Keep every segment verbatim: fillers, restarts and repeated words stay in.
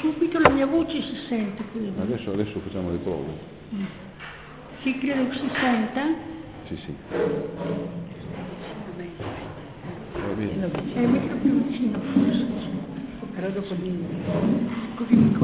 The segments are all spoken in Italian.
subito, la mia voce si sente. Adesso, adesso facciamo le prove. Mm. Sì, credo che si senta. Sì, sì. Va bene. È meglio più vicino forse. Però dopo di Così dico.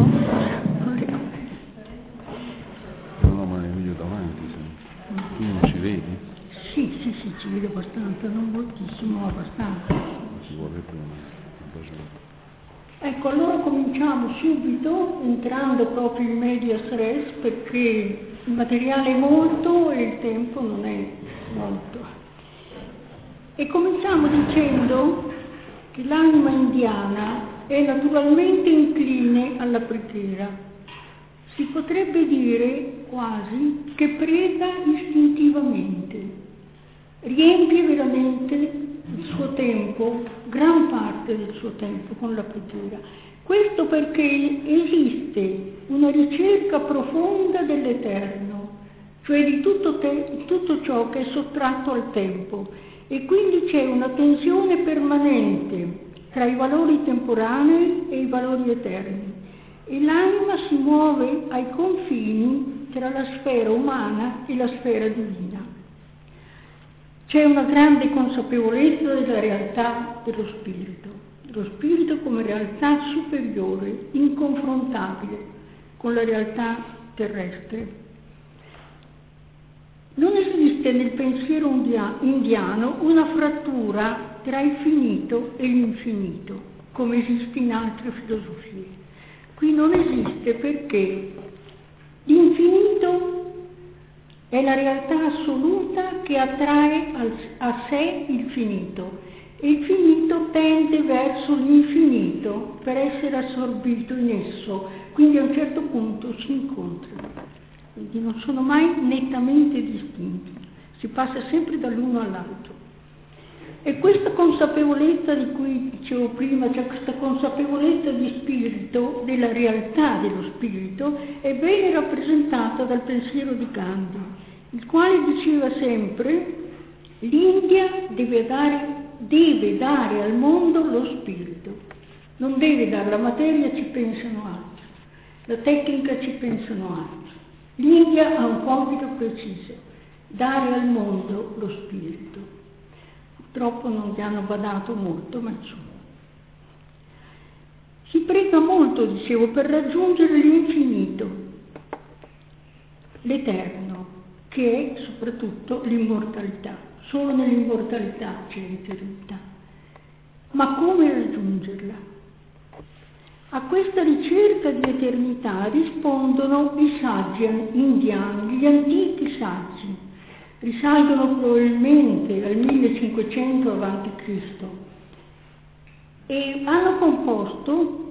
No, no, ma è meglio davanti, se tu non ci vedi? Sì, sì, sì, ci vedo abbastanza, non moltissimo, ma abbastanza. Ci vuole prima. Ecco, allora cominciamo subito entrando proprio in medias res, perché il materiale è molto e il tempo non è molto. E cominciamo dicendo che l'anima indiana è naturalmente incline alla preghiera. Si potrebbe dire quasi che prega istintivamente, riempie veramente il suo tempo, gran parte del suo tempo con la preghiera. Questo perché esiste una ricerca profonda dell'eterno, cioè di tutto, te, tutto ciò che è sottratto al tempo, e quindi c'è una tensione permanente tra i valori temporanei e i valori eterni, e l'anima si muove ai confini tra la sfera umana e la sfera divina. C'è una grande consapevolezza della realtà dello spirito, dello spirito come realtà superiore, inconfrontabile con la realtà terrestre. Non esiste nel pensiero indiano una frattura tra il finito e l'infinito, come esiste in altre filosofie. Qui non esiste perché l'infinito è la realtà assoluta che attrae a sé il finito, e il finito tende verso l'infinito per essere assorbito in esso, quindi a un certo punto si incontrano. Quindi non sono mai nettamente distinti, si passa sempre dall'uno all'altro. E questa consapevolezza di cui dicevo prima, cioè questa consapevolezza di spirito, della realtà dello spirito, è bene rappresentata dal pensiero di Gandhi, il quale diceva sempre: l'India deve dare, deve dare al mondo lo spirito, non deve dare la materia, ci pensano altri, la tecnica, ci pensano altri. L'India ha un compito preciso: dare al mondo lo spirito. Purtroppo non gli hanno badato molto, ma insomma. Si prega molto, dicevo, per raggiungere l'infinito, l'eterno, che è soprattutto l'immortalità. Solo nell'immortalità c'è l'eternità. Ma come raggiungerla? A questa ricerca di eternità rispondono i saggi indiani, gli antichi saggi. Risalgono probabilmente al millecinquecento avanti Cristo e hanno composto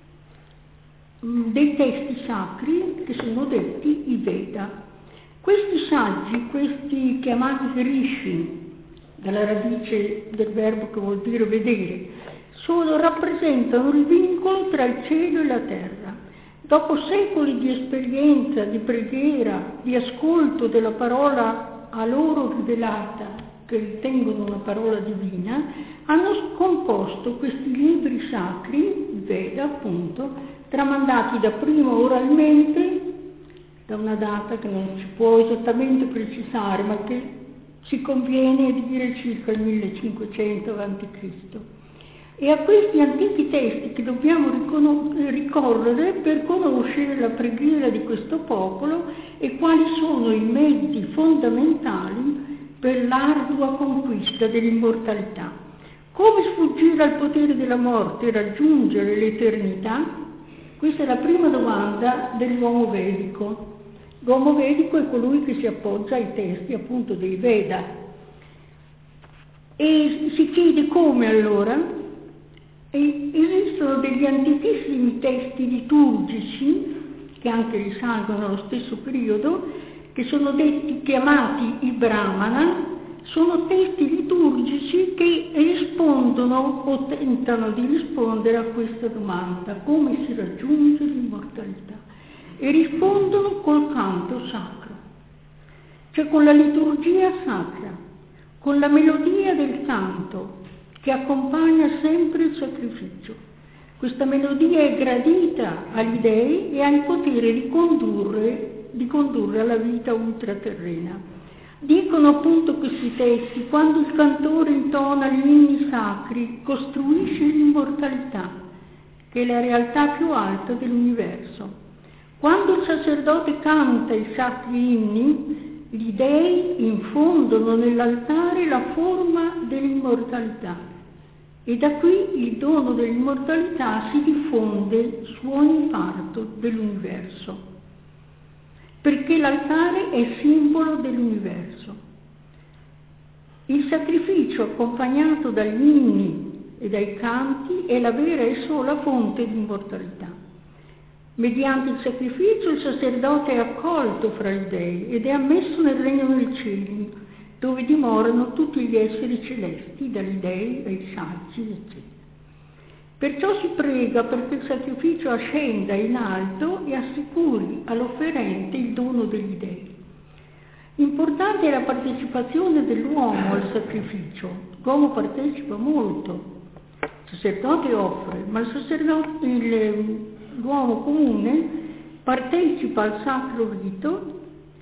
dei testi sacri che sono detti i Veda. Questi saggi, questi chiamati rishi, dalla radice del verbo che vuol dire vedere, sono, rappresentano il vincolo tra il cielo e la terra. Dopo secoli di esperienza, di preghiera, di ascolto della parola a loro rivelata, che ritengono una parola divina, hanno composto questi libri sacri, Veda appunto, tramandati dapprima oralmente, da una data che non si può esattamente precisare, ma che si conviene dire circa il millecinquecento avanti Cristo. E a questi antichi testi che dobbiamo ricorrere per conoscere la preghiera di questo popolo e quali sono i mezzi fondamentali per l'ardua conquista dell'immortalità. Come sfuggire al potere della morte e raggiungere l'eternità? Questa è la prima domanda dell'uomo vedico. L'uomo vedico è colui che si appoggia ai testi appunto dei Veda. E si chiede come allora? E esistono degli antichissimi testi liturgici, che anche risalgono allo stesso periodo, che sono detti, chiamati i Brahmana. Sono testi liturgici che rispondono o tentano di rispondere a questa domanda: come si raggiunge l'immortalità? E rispondono col canto sacro, cioè con la liturgia sacra, con la melodia del canto che accompagna sempre il sacrificio. Questa melodia è gradita agli dei e ha il potere di condurre, di condurre alla vita ultraterrena. Dicono appunto questi testi: quando il cantore intona gli inni sacri, costruisce l'immortalità, che è la realtà più alta dell'universo. Quando il sacerdote canta i sacri inni, gli dei infondono nell'altare la forma dell'immortalità. E da qui il dono dell'immortalità si diffonde su ogni parto dell'universo, perché l'altare è simbolo dell'universo. Il sacrificio accompagnato dagli inni e dai canti è la vera e sola fonte di immortalità. Mediante il sacrificio il sacerdote è accolto fra gli dei ed è ammesso nel regno dei cieli, dove dimorano tutti gli esseri celesti, dagli dei ai saggi, eccetera. Perciò si prega perché il sacrificio ascenda in alto e assicuri all'offerente il dono degli dei. Importante è la partecipazione dell'uomo al sacrificio. L'uomo partecipa molto. Il sacerdote offre, ma il sacerdote, il, l'uomo comune partecipa al sacro rito.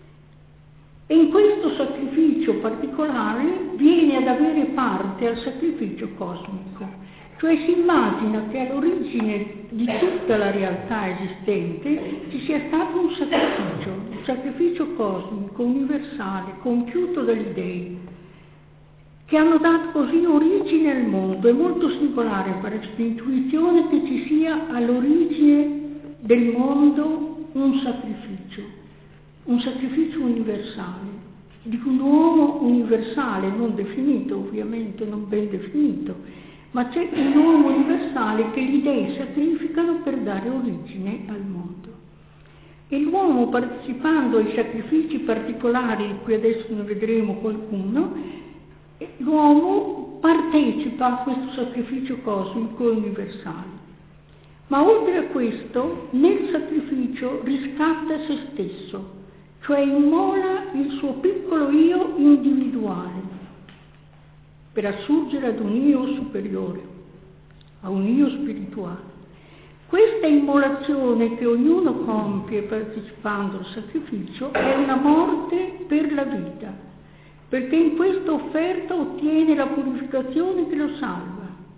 E in questo sacrificio particolare viene ad avere parte al sacrificio cosmico, cioè si immagina che all'origine di tutta la realtà esistente ci sia stato un sacrificio, un sacrificio cosmico, universale, compiuto dagli dei, che hanno dato così origine al mondo. È molto singolare questa intuizione che ci sia all'origine del mondo un sacrificio. Un sacrificio universale, di un uomo universale, non definito ovviamente, non ben definito, ma c'è un uomo universale che gli dei sacrificano per dare origine al mondo. E l'uomo, partecipando ai sacrifici particolari, di cui adesso ne vedremo qualcuno, l'uomo partecipa a questo sacrificio cosmico e universale. Ma oltre a questo, nel sacrificio riscatta se stesso, cioè immola il suo piccolo io individuale per assurgere ad un io superiore, a un io spirituale. Questa immolazione che ognuno compie partecipando al sacrificio è una morte per la vita, perché in questa offerta ottiene la purificazione che lo salva.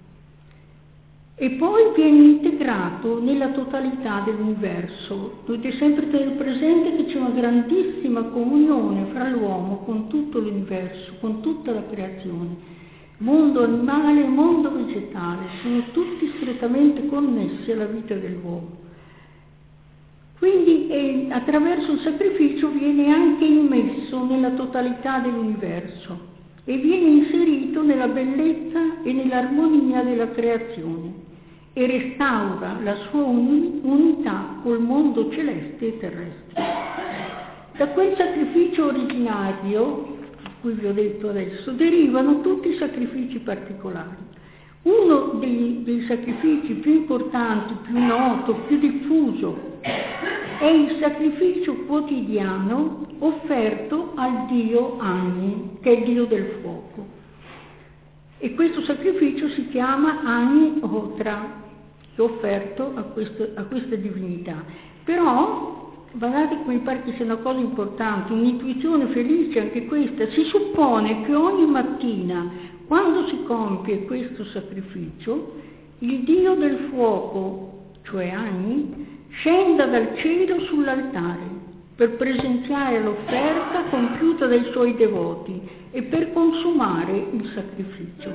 E poi viene integrato nella totalità dell'universo. Dovete sempre tenere presente che c'è una grandissima comunione fra l'uomo con tutto l'universo, con tutta la creazione. Mondo animale e mondo vegetale sono tutti strettamente connessi alla vita dell'uomo. Quindi eh, attraverso il sacrificio viene anche immesso nella totalità dell'universo e viene inserito nella bellezza e nell'armonia della creazione, e restaura la sua unità col mondo celeste e terrestre. Da quel sacrificio originario, cui vi ho detto adesso, derivano tutti i sacrifici particolari. Uno dei, dei sacrifici più importanti, più noto, più diffuso, è il sacrificio quotidiano offerto al dio Agni, che è il dio del fuoco. E questo sacrificio si chiama Agni Hotra, che è offerto a, questo, a questa divinità. Però, guardate come mi pare che sia una cosa importante, un'intuizione felice anche questa. Si suppone che ogni mattina, quando si compie questo sacrificio, il dio del fuoco, cioè Agni, scenda dal cielo sull'altare per presenziare l'offerta compiuta dai suoi devoti e per consumare il sacrificio.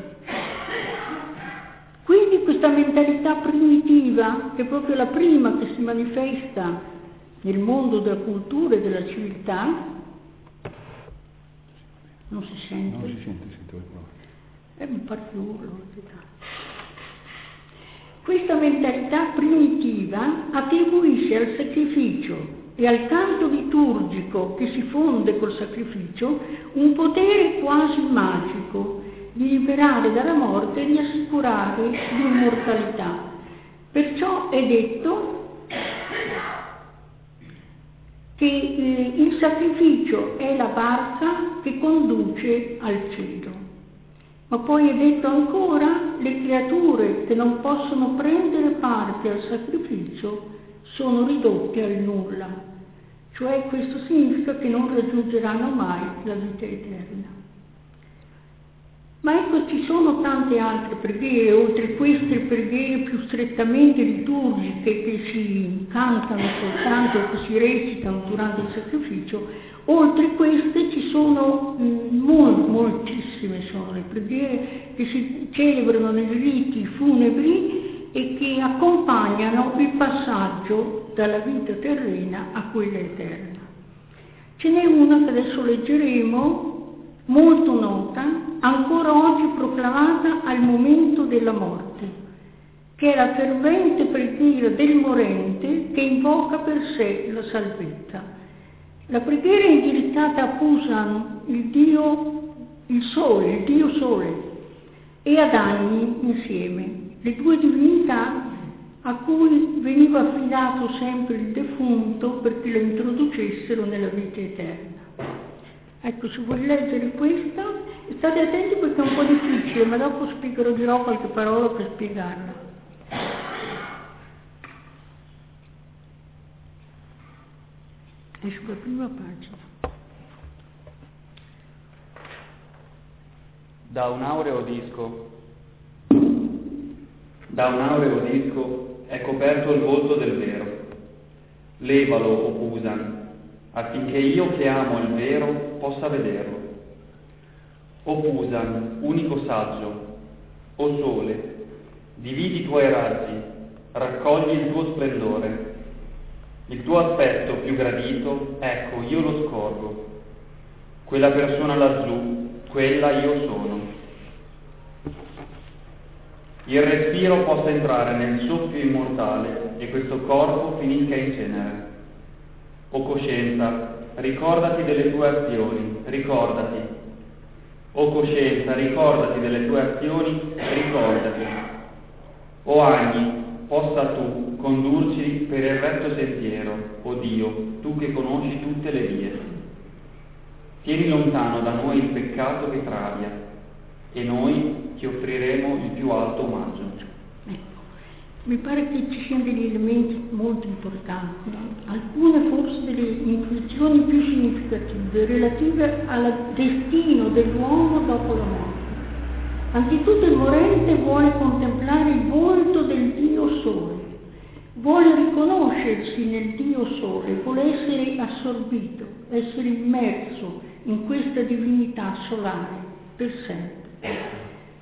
Quindi questa mentalità primitiva, che è proprio la prima che si manifesta nel mondo della cultura e della civiltà, non si sente? Non si sente, sento le parole. Eh, mi pare che urlo. Questa mentalità primitiva attribuisce al sacrificio e al canto liturgico che si fonde col sacrificio un potere quasi magico di liberare dalla morte e di assicurare l'immortalità. Perciò è detto che eh, il sacrificio è la barca che conduce al cielo. Ma poi è detto ancora, le creature che non possono prendere parte al sacrificio sono ridotte al nulla, cioè questo significa che non raggiungeranno mai la vita eterna. Ma ecco, ci sono tante altre preghiere, oltre queste preghiere più strettamente liturgiche che si cantano soltanto, che si recitano durante il sacrificio. Oltre queste ci sono mol, moltissime sono le preghiere che si celebrano nei riti funebri e che accompagnano il passaggio dalla vita terrena a quella eterna. Ce n'è una che adesso leggeremo, molto nota, ancora oggi proclamata al momento della morte, che è la fervente preghiera del morente che invoca per sé la salvezza. La preghiera è indirizzata a Pusan, il dio, il sole, il dio sole, e ad Agni insieme, le due divinità a cui veniva affidato sempre il defunto perché lo introducessero nella vita eterna. Ecco, se vuoi leggere questa, state attenti perché è un po' difficile, ma dopo spiegherò, dirò qualche parola per spiegarla. È sulla prima pagina. Da un aureo disco, da un aureo disco è coperto il volto del vero. Levalo, o Pusan, affinché io che amo il vero possa vederlo. O Pusan, unico saggio, o sole, dividi i tuoi raggi, raccogli il tuo splendore. Il tuo aspetto più gradito, ecco, io lo scorgo. Quella persona laggiù, quella io sono. Il respiro possa entrare nel soffio immortale e questo corpo finisca in cenere. O coscienza, ricordati delle tue azioni, ricordati. O coscienza, ricordati delle tue azioni, ricordati. O Agni, possa tu condurci per il retto sentiero, o Dio, tu che conosci tutte le vie. Tieni lontano da noi il peccato che travia, e noi ti offriremo il più alto omaggio. Mi pare che ci siano degli elementi molto importanti, alcune forse delle intuizioni più significative relative al destino dell'uomo dopo la morte. Anzitutto il morente vuole contemplare il volto del Dio Sole, vuole riconoscersi nel Dio Sole, vuole essere assorbito, essere immerso in questa divinità solare per sempre.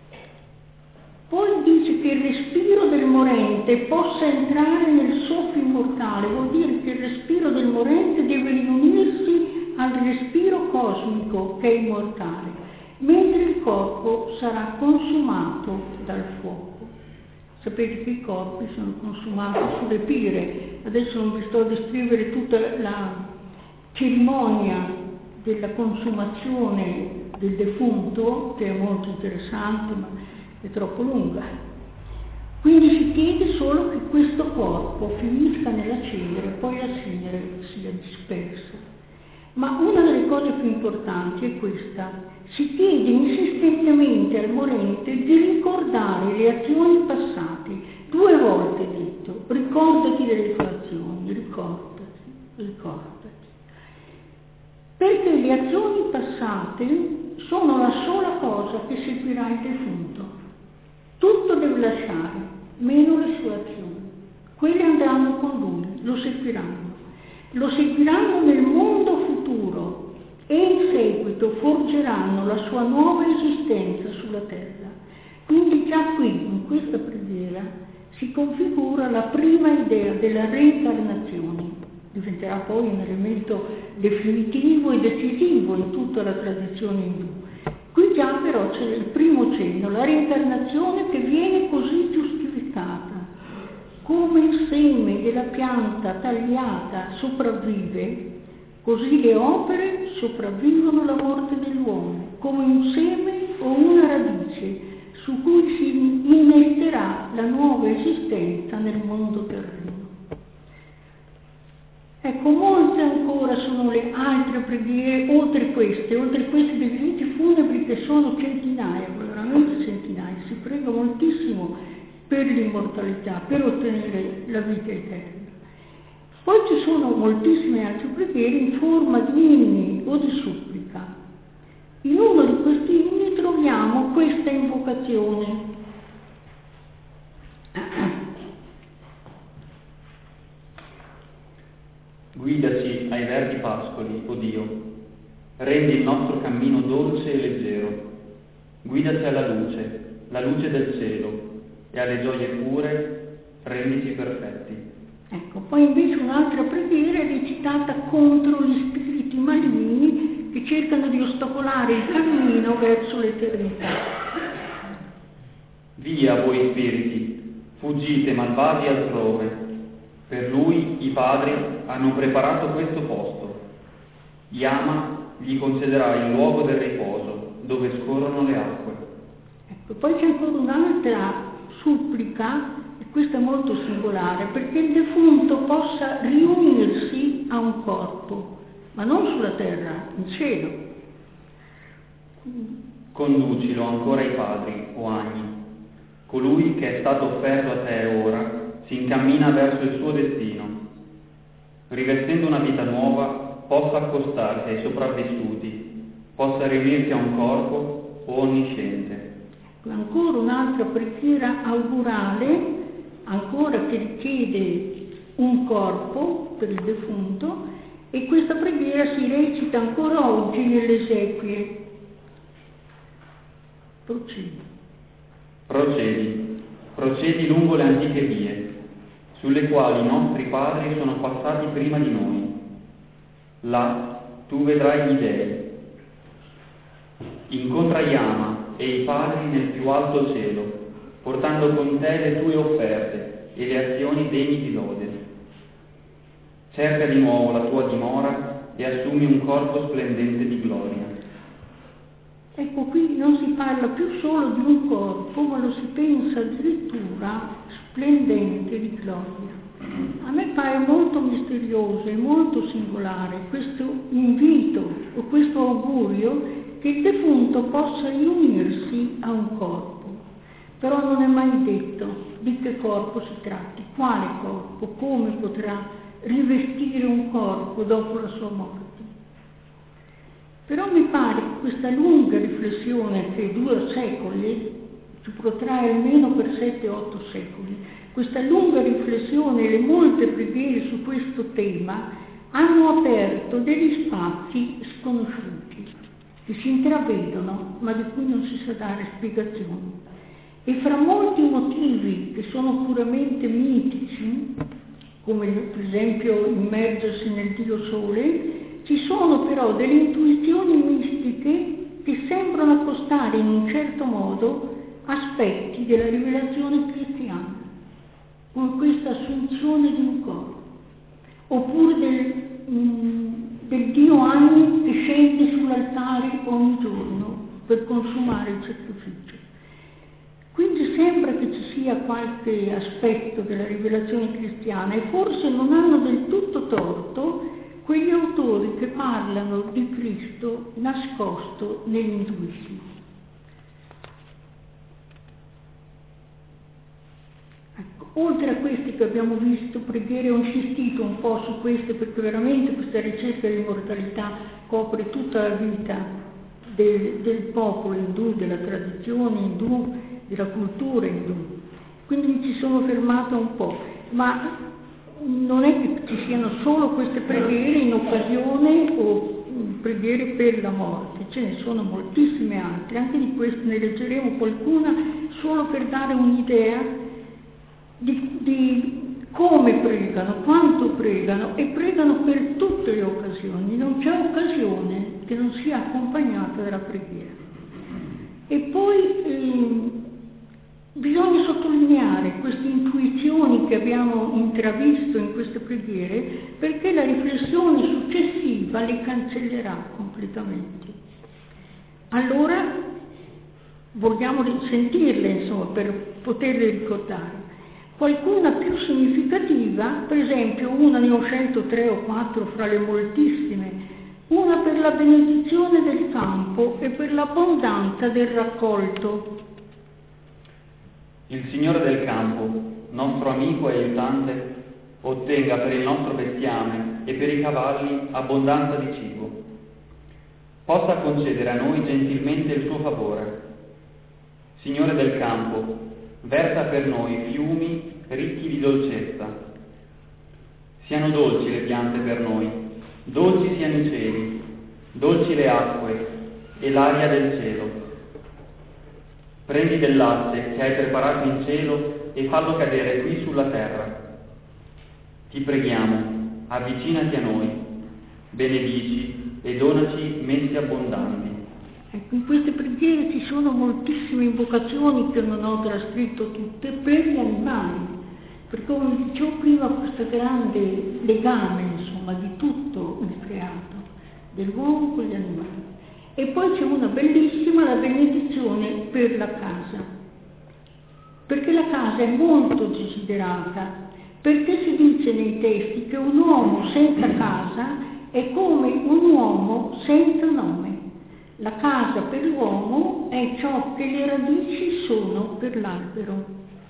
Poi dice che il respiro del morente possa entrare nel soffio immortale, vuol dire che il respiro del morente deve riunirsi al respiro cosmico che è immortale, mentre il corpo sarà consumato dal fuoco. Sapete che i corpi sono consumati sulle pire, adesso non vi sto a descrivere tutta la cerimonia della consumazione del defunto, che è molto interessante, ma è troppo lunga. Quindi si chiede solo che questo corpo finisca nella cenere e poi la cenere sia dispersa. Ma una delle cose più importanti è questa: si chiede insistentemente al morente di ricordare le azioni passate. Due volte detto, ricordati delle tue azioni, ricordati, ricordati. Perché le azioni passate sono la sola cosa che seguirà il defunto. Tutto deve lasciare, meno le sue azioni. Quelle andranno con lui, lo seguiranno. Lo seguiranno nel mondo futuro e in seguito forgeranno la sua nuova esistenza sulla terra. Quindi già qui, in questa preghiera, si configura la prima idea della reincarnazione. Diventerà poi un elemento definitivo e decisivo in tutta la tradizione indù. Qui già però c'è il primo cenno, la reincarnazione che viene così giustificata. Come il seme della pianta tagliata sopravvive, così le opere sopravvivono alla morte dell'uomo, come un seme o una radice su cui si innetterà la nuova esistenza nel mondo terreno. Ecco, molte ancora sono le altre preghiere, oltre queste, oltre queste dei riti funebri che sono centinaia, veramente veramente centinaia, si prega moltissimo per l'immortalità, per ottenere la vita eterna. Poi ci sono moltissime altre preghiere in forma di inni o di supplica. In uno di questi inni troviamo questa invocazione. Guidaci ai verdi pascoli, o Dio, rendi il nostro cammino dolce e leggero, guidaci alla luce, la luce del cielo, e alle gioie pure rendici perfetti. Ecco, poi invece un'altra preghiera è recitata contro gli spiriti maligni che cercano di ostacolare il cammino verso l'eternità. Via voi spiriti, fuggite malvagi altrove. Per lui i padri hanno preparato questo posto. Yama gli concederà il luogo del riposo, dove scorrono le acque. Ecco, poi c'è ancora un'altra supplica, e questa è molto singolare, perché il defunto possa riunirsi a un corpo, ma non sulla terra, in cielo. Conducilo ancora ai padri, o agni. Colui che è stato offerto a te ora si incammina verso il suo destino. Rivestendo una vita nuova, possa accostarsi ai sopravvissuti, possa riunirsi a un corpo o onnisciente. Ancora un'altra preghiera augurale, ancora che richiede un corpo per il defunto, e questa preghiera si recita ancora oggi nelle esequie. Procedi. Procedi, procedi lungo le antiche vie, sulle quali i nostri padri sono passati prima di noi. Là tu vedrai gli dei. Incontra Yama e i padri nel più alto cielo, portando con te le tue offerte e le azioni degni di lode. Cerca di nuovo la tua dimora e assumi un corpo splendente di gloria. Ecco, qui non si parla più solo di un corpo, ma lo si pensa addirittura splendente di gloria. A me pare molto misterioso e molto singolare questo invito o questo augurio che il defunto possa riunirsi a un corpo. Però non è mai detto di che corpo si tratti, quale corpo, come potrà rivestire un corpo dopo la sua morte. Però mi pare che questa lunga riflessione che dura secoli, si protrae almeno per sette otto secoli, questa lunga riflessione e le molte preghiere su questo tema hanno aperto degli spazi sconosciuti, che si intravedono, ma di cui non si sa dare spiegazioni. E fra molti motivi che sono puramente mitici, come per esempio immergersi nel Dio Sole, ci sono però delle intuizioni mistiche che sembrano accostare in un certo modo aspetti della rivelazione cristiana, come questa assunzione di un corpo, oppure del, mh, del Dio Agni che scende sull'altare ogni giorno per consumare il sacrificio. Quindi sembra che ci sia qualche aspetto della rivelazione cristiana e forse non hanno del tutto torto quegli autori che parlano di Cristo nascosto nell'induismo. Ecco, oltre a questi che abbiamo visto, preghiere, ho insistito un po' su queste perché veramente questa ricerca dell'immortalità copre tutta la vita del, del popolo indù, della tradizione indù, della cultura indù. Quindi mi ci sono fermata un po', ma non è che ci siano solo queste preghiere in occasione o preghiere per la morte, ce ne sono moltissime altre, anche di queste ne leggeremo qualcuna solo per dare un'idea di, di come pregano, quanto pregano, e pregano per tutte le occasioni, non c'è occasione che non sia accompagnata dalla preghiera. E poi eh, bisogna sottolineare queste intuizioni che abbiamo intravisto in queste preghiere, perché la riflessione successiva le cancellerà completamente. Allora vogliamo sentirle, insomma, per poterle ricordare. Qualcuna più significativa, per esempio una, ne ho scelto tre o quattro fra le moltissime, una per la benedizione del campo e per l'abbondanza del raccolto. il Signore del campo, nostro amico e aiutante, ottenga per il nostro bestiame e per i cavalli abbondanza di cibo. Possa concedere a noi gentilmente il suo favore. Signore del campo, versa per noi fiumi ricchi di dolcezza. Siano dolci le piante per noi, dolci siano i cieli, dolci le acque e l'aria del cielo. Prendi del latte che hai preparato in cielo e fallo cadere qui sulla terra. Ti preghiamo, avvicinati a noi, benedici e donaci messi abbondanti. Ecco, in queste preghiere ci sono moltissime invocazioni che non ho trascritto tutte per gli animali, perché come dicevo prima questo grande legame, insomma, di tutto il creato, dell'uomo con gli animali. E poi c'è una bellissima, la benedizione per la casa, perché la casa è molto desiderata, perché si dice nei testi che un uomo senza casa è come un uomo senza nome. La casa per l'uomo è ciò che le radici sono per l'albero.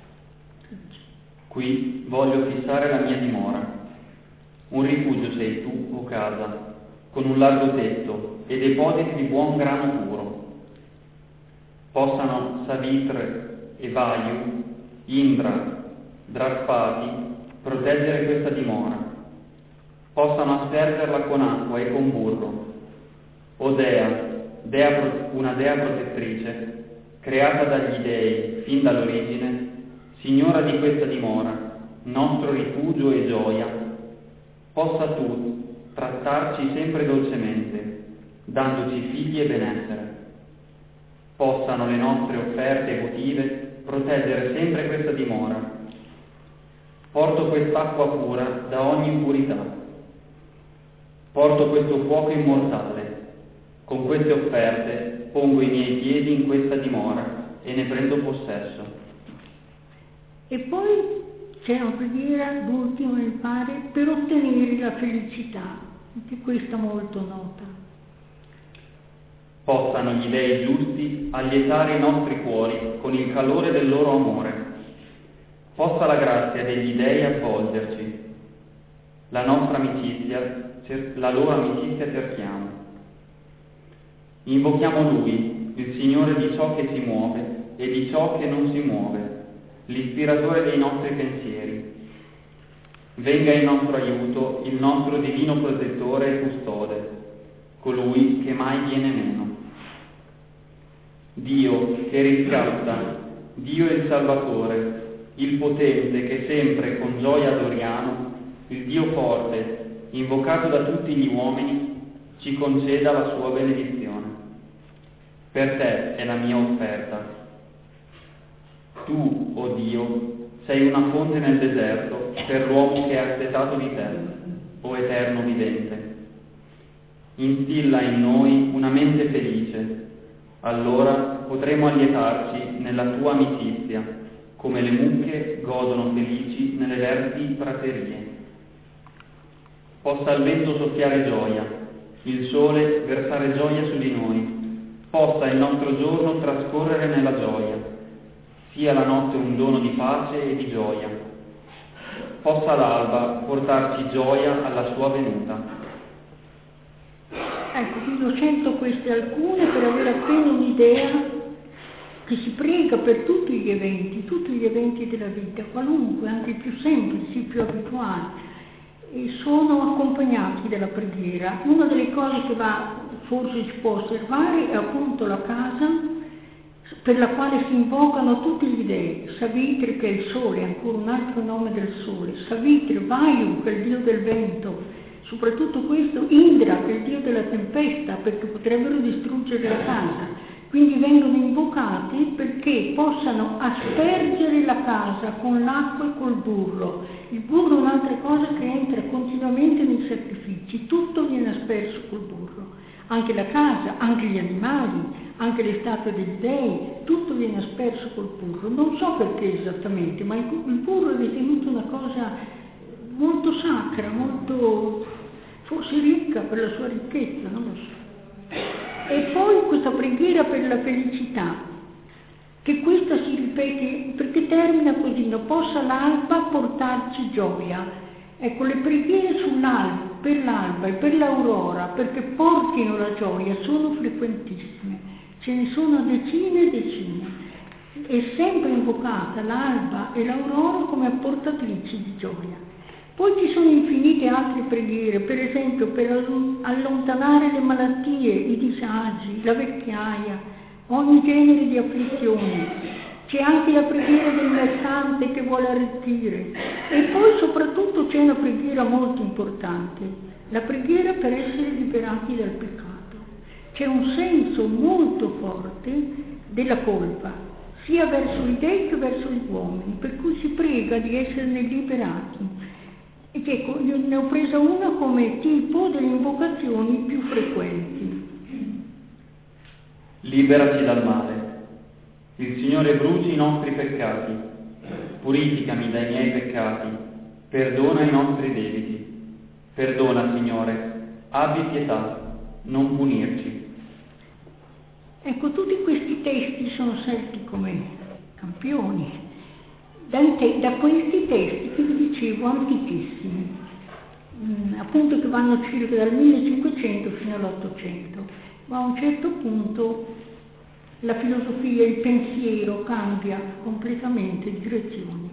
Qui voglio fissare la mia dimora. Un rifugio sei tu, o casa, con un largo tetto e depositi di buon grano puro. Possano Savitre e Vayu, Indra, Draspati proteggere questa dimora. Possano aspergerla con acqua e con burro. O Dea, dea, una dea protettrice, creata dagli dei fin dall'origine, Signora di questa dimora, nostro rifugio e gioia, possa tu trattarci sempre dolcemente, dandoci figli e benessere. Possano le nostre offerte votive proteggere sempre questa dimora. Porto quest'acqua pura da ogni impurità. Porto questo fuoco immortale. Con queste offerte pongo i miei piedi in questa dimora e ne prendo possesso. E poi c'è una preghiera, l'ultima mi pare, per ottenere la felicità, anche questa molto nota. Possano gli dei giusti allietare i nostri cuori con il calore del loro amore. Possa la grazia degli dei avvolgerci. La nostra amicizia, la loro amicizia cerchiamo. Invochiamo Lui, il Signore di ciò che si muove e di ciò che non si muove, l'ispiratore dei nostri pensieri. Venga in nostro aiuto il nostro divino protettore e custode, colui che mai viene meno. Dio che riscatta, Dio il Salvatore, il potente che sempre con gioia adoriamo, il Dio forte, invocato da tutti gli uomini, ci conceda la sua benedizione. Per te è la mia offerta. Tu, o oh Dio, sei una fonte nel deserto per l'uomo che è assetato di te, o oh eterno vivente. Instilla in noi una mente felice, allora potremo allietarci nella tua amicizia, come le mucche godono felici nelle verdi praterie. Possa il vento soffiare gioia, il sole versare gioia su di noi, possa il nostro giorno trascorrere nella gioia, sia la notte un dono di pace e di gioia. Possa l'alba portarci gioia alla sua venuta. Ecco, quindi ho scelto queste alcune per avere appena un'idea che si prega per tutti gli eventi, tutti gli eventi della vita, qualunque, anche i più semplici, i più abituali, e sono accompagnati dalla preghiera. Una delle cose che va, forse si può osservare, è appunto la casa per la quale si invocano tutti gli dei. Savitre, che è il sole, ancora un altro nome del sole, Savitre, Vayu, che è il dio del vento, soprattutto questo, Indra, che è il dio della tempesta, perché potrebbero distruggere la casa. Quindi vengono invocati perché possano aspergere la casa con l'acqua e col burro. Il burro è un'altra cosa che entra continuamente nei sacrifici, tutto viene asperso col burro. Anche la casa, anche gli animali, anche le statue degli dei, tutto viene asperso col burro. Non so perché esattamente, ma il burro è ritenuto una cosa molto sacra, molto, forse ricca per la sua ricchezza, non lo so. E poi questa preghiera per la felicità. che questa si ripete, perché termina così: non possa l'alba portarci gioia. Ecco, le preghiere sull'alba, per l'alba e per l'aurora, perché portino la gioia, sono frequentissime, ce ne sono decine e decine. È sempre invocata l'alba e l'aurora come apportatrici di gioia. Poi ci sono infinite altre preghiere, per esempio per allontanare le malattie, i disagi, la vecchiaia, ogni genere di afflizioni. C'è anche la preghiera del mercante che vuole arricchire. E poi soprattutto c'è una preghiera molto importante, la preghiera per essere liberati dal peccato. C'è un senso molto forte della colpa, sia verso i dei che verso gli uomini, per cui si prega di esserne liberati. E che io ne ho presa una come tipo delle invocazioni più frequenti. Liberaci dal male. Il Signore bruci i nostri peccati, purificami dai miei peccati, perdona i nostri debiti. Perdona, Signore, abbi pietà, non punirci. Ecco, tutti questi testi sono scelti come campioni da, te, da questi testi che vi dicevo antichissimi, mm, appunto che vanno circa dal millecinquecento fino all'ottocento, ma a un certo punto la filosofia, il pensiero cambia completamente direzione.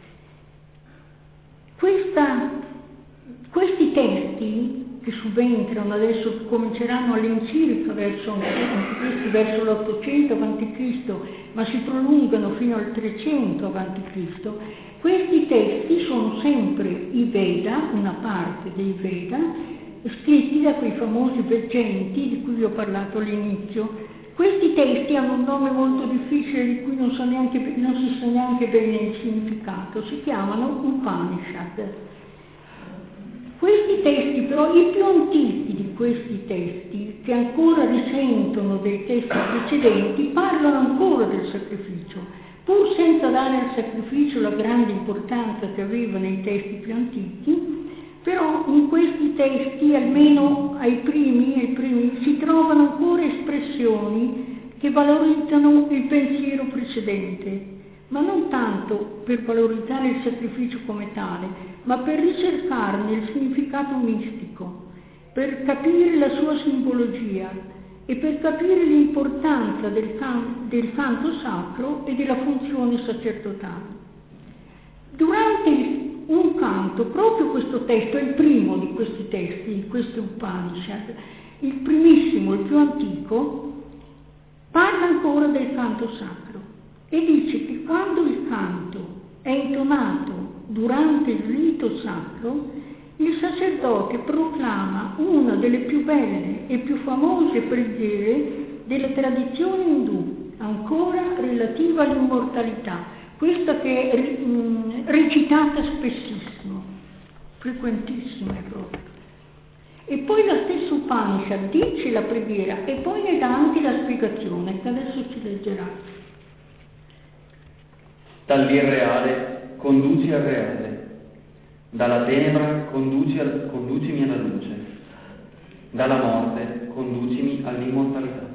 Questa, questi testi che subentrano adesso cominceranno all'incirca verso, verso l'ottocento avanti Cristo, ma si prolungano fino al trecento avanti Cristo. Questi testi sono sempre i Veda, una parte dei Veda, scritti da quei famosi veggenti di cui vi ho parlato all'inizio. Questi testi hanno un nome molto difficile di cui non, so neanche, non si sa neanche bene il significato, si chiamano Upanishad. Questi testi, però, i più antichi di questi testi, che ancora risentono dei testi precedenti, parlano ancora del sacrificio, pur senza dare al sacrificio la grande importanza che aveva nei testi più antichi. Però in questi testi, almeno ai primi, ai primi, si trovano ancora espressioni che valorizzano il pensiero precedente, ma non tanto per valorizzare il sacrificio come tale, ma per ricercarne il significato mistico, per capire la sua simbologia e per capire l'importanza del, can- del canto sacro e della funzione sacerdotale. Durante il un canto, proprio questo testo è il primo di questi testi, di questo Upanishad, il primissimo, il più antico, parla ancora del canto sacro e dice che quando il canto è intonato durante il rito sacro, il sacerdote proclama una delle più belle e più famose preghiere della tradizione indù, ancora relativa all'immortalità. Questa che è mh, recitata spessissimo, frequentissima proprio. E poi la stessa Upanishad dice la preghiera e poi ne dà anche la spiegazione, che adesso ci leggerà. Dall'irreale conduci al reale, dalla tenebra conduci al, conducimi alla luce, dalla morte conducimi all'immortalità.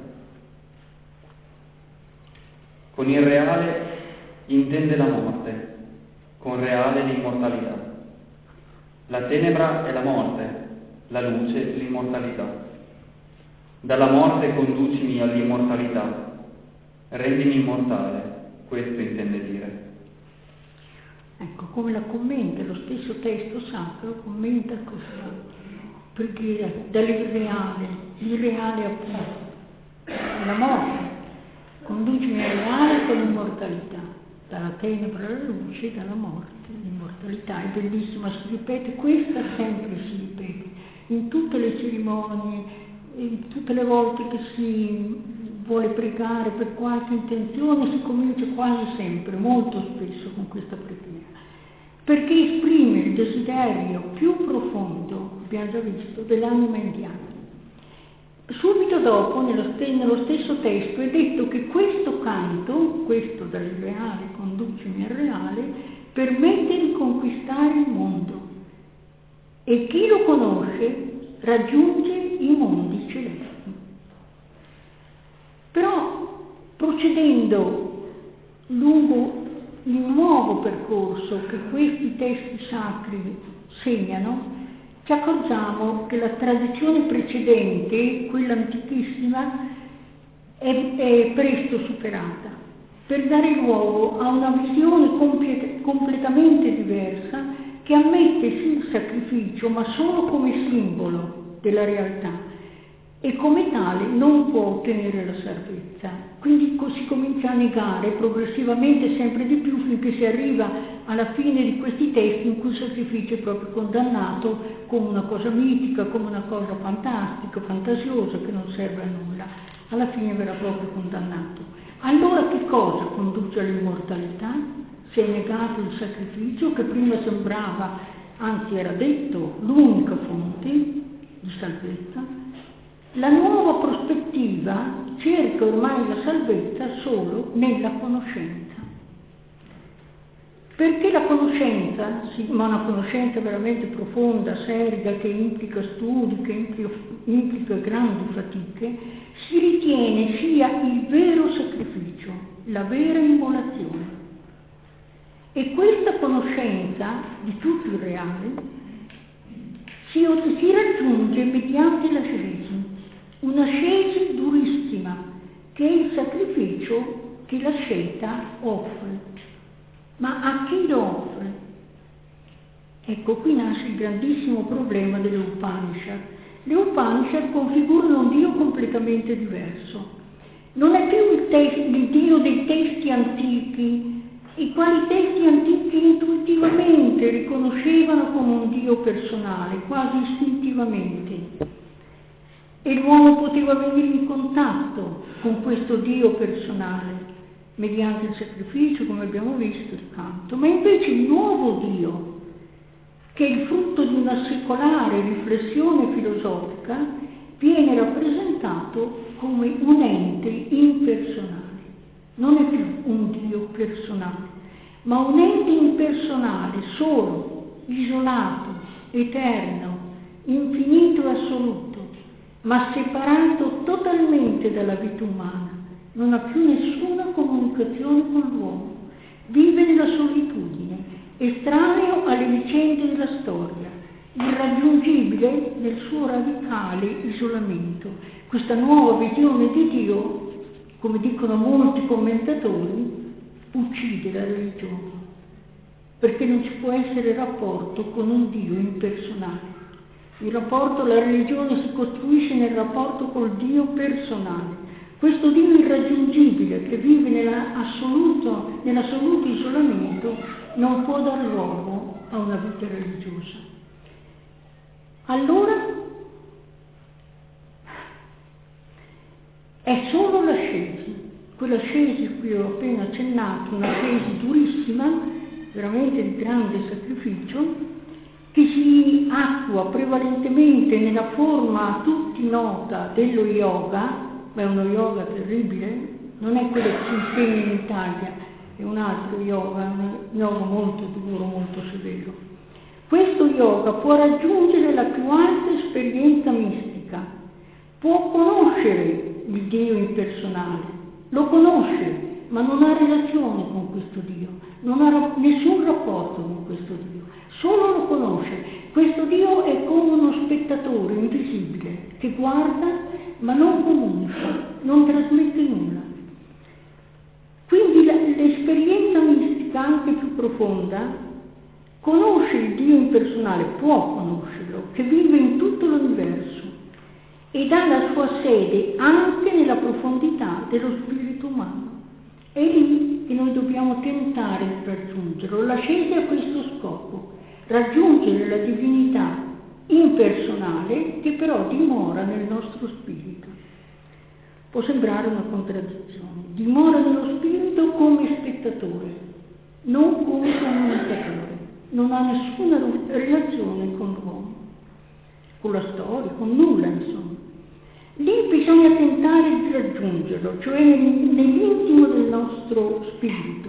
Con il reale intende la morte, con reale l'immortalità. La tenebra è la morte, la luce l'immortalità. Dalla morte conducimi all'immortalità, rendimi immortale, questo intende dire. Ecco, come la commenta lo stesso testo sacro, commenta questa preghiera dall'irreale, l'irreale appunto, la morte, conducimi al reale con l'immortalità. Dalla tenebra alla luce, dalla morte, l'immortalità. È bellissima, si ripete, questa sempre si ripete, in tutte le cerimonie, in tutte le volte che si vuole pregare per qualche intenzione, si comincia quasi sempre, molto spesso con questa preghiera, perché esprime il desiderio più profondo, abbiamo già visto, dell'anima indiana. Subito dopo, nello, st- nello stesso testo, è detto che questo canto, questo dall'irreale, conducimi al reale, permette di conquistare il mondo e chi lo conosce raggiunge i mondi celesti. Però, procedendo lungo il nuovo percorso che questi testi sacri segnano, ci accorgiamo che la tradizione precedente, quella antichissima, è, è presto superata, per dare luogo a una visione complet- completamente diversa che ammette sì il sacrificio, ma solo come simbolo della realtà, e come tale non può ottenere la salvezza. Quindi si comincia a negare progressivamente sempre di più finché si arriva alla fine di questi testi in cui il sacrificio è proprio condannato come una cosa mitica, come una cosa fantastica, fantasiosa, che non serve a nulla. Alla fine verrà proprio condannato. Allora che cosa conduce all'immortalità? Si è negato il sacrificio, che prima sembrava, anzi era detto, l'unica fonte di salvezza. La nuova prospettiva cerca ormai la salvezza solo nella conoscenza. Perché la conoscenza, sì, ma una conoscenza veramente profonda, seria, che implica studi, che implica, implica grandi fatiche, si ritiene sia il vero sacrificio, la vera immolazione. E questa conoscenza di tutto il reale si, si raggiunge mediante l'ascesi, un'ascesi durissima, che è il sacrificio che l'asceta offre. Ma a chi lo offre? Ecco, qui nasce il grandissimo problema delle Upanishad. Le Upanishad configurano un Dio completamente diverso. Non è più il, tes- il Dio dei testi antichi, i quali testi antichi intuitivamente riconoscevano come un Dio personale, quasi istintivamente. E l'uomo poteva venire in contatto con questo Dio personale mediante il sacrificio, come abbiamo visto, il canto. Ma invece il nuovo Dio, che è il frutto di una secolare riflessione filosofica, viene rappresentato come un ente impersonale. Non è più un Dio personale, ma un ente impersonale, solo, isolato, eterno, infinito e assoluto, ma separato totalmente dalla vita umana. Non ha più nessuna comunicazione con l'uomo, vive nella solitudine, estraneo alle vicende della storia, irraggiungibile nel suo radicale isolamento. Questa nuova visione di Dio, come dicono molti commentatori, uccide la religione, perché non ci può essere rapporto con un Dio impersonale. Il rapporto, la religione si costruisce nel rapporto col Dio personale. Questo Dio irraggiungibile, che vive nell'assoluto, nell'assoluto isolamento, non può dar luogo a una vita religiosa. Allora è solo l'ascesi, quell'ascesi a cui ho appena accennato, un'ascesi durissima, veramente di grande sacrificio, che si attua prevalentemente nella forma a tutti nota dello yoga, ma è uno yoga terribile, non è quello che si insegna in Italia, è un altro yoga, un yoga molto duro, molto severo. Questo yoga può raggiungere la più alta esperienza mistica, può conoscere il Dio impersonale, lo conosce, ma non ha relazione con questo Dio, non ha nessun rapporto con questo Dio, solo lo conosce. Questo Dio è come uno spettatore invisibile che guarda ma non comunica, non trasmette nulla. Quindi la, l'esperienza mistica, anche più profonda, conosce il Dio impersonale, può conoscerlo, che vive in tutto l'universo ed ha la sua sede anche nella profondità dello spirito umano. È lì che noi dobbiamo tentare di raggiungerlo. L'ascesi ha questo scopo, raggiungere la divinità impersonale che però dimora nel nostro spirito. Può sembrare una contraddizione. Dimora nello spirito come spettatore, non come comunicatore. Non ha nessuna relazione con l'uomo, con la storia, con nulla insomma. Lì bisogna tentare di raggiungerlo, cioè nell'intimo del nostro spirito.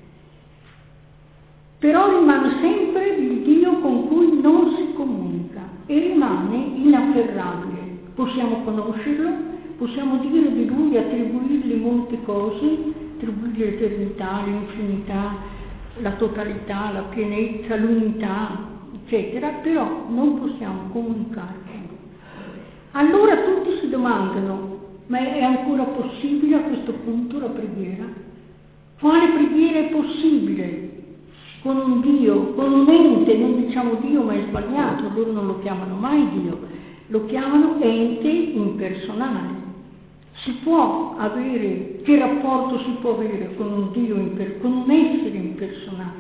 Però rimane sempre il Dio con cui non si comunica e rimane inafferrabile. Possiamo conoscerlo, possiamo dire di lui, attribuirgli molte cose, attribuire l'eternità, l'infinità, la totalità, la pienezza, l'unità, eccetera, però non possiamo comunicare con lui. Allora tutti si domandano, ma è ancora possibile a questo punto la preghiera? Quale preghiera è possibile con un Dio, con un ente? Non diciamo Dio, ma è sbagliato, loro non lo chiamano mai Dio, lo chiamano ente impersonale. Si può avere, che rapporto si può avere con un Dio, imper, con un essere impersonale?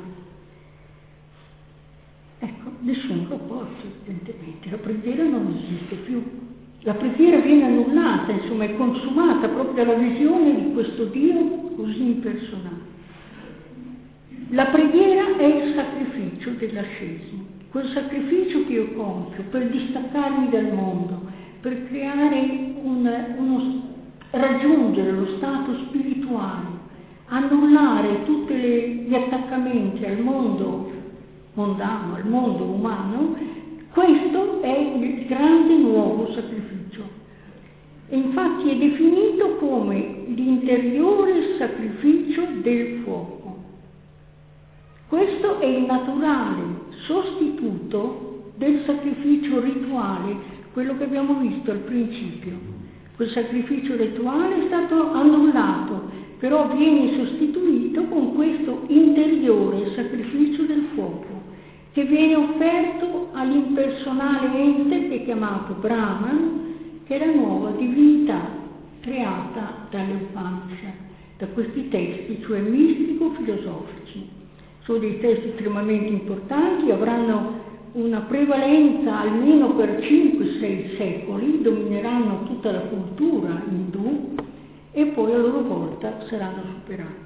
Ecco, nessun rapporto, evidentemente. La preghiera non esiste più. La preghiera viene annullata, insomma, è consumata proprio dalla visione di questo Dio così impersonale. La preghiera è il sacrificio dell'ascesi, quel sacrificio che io compio per distaccarmi dal mondo, per creare un, uno raggiungere lo stato spirituale, annullare tutti gli attaccamenti al mondo mondano, al mondo umano. Questo è il grande nuovo sacrificio. E infatti è definito come l'interiore sacrificio del fuoco. Questo è il naturale sostituto del sacrificio rituale, quello che abbiamo visto al principio. Quel sacrificio rituale è stato annullato, però viene sostituito con questo interiore sacrificio del fuoco, che viene offerto all'impersonale ente che è chiamato Brahman, che è la nuova divinità creata dall'infanzia, da questi testi, cioè mistico-filosofici. Sono dei testi estremamente importanti, avranno una prevalenza almeno per cinque sei secoli, domineranno tutta la cultura indù e poi a loro volta saranno superati.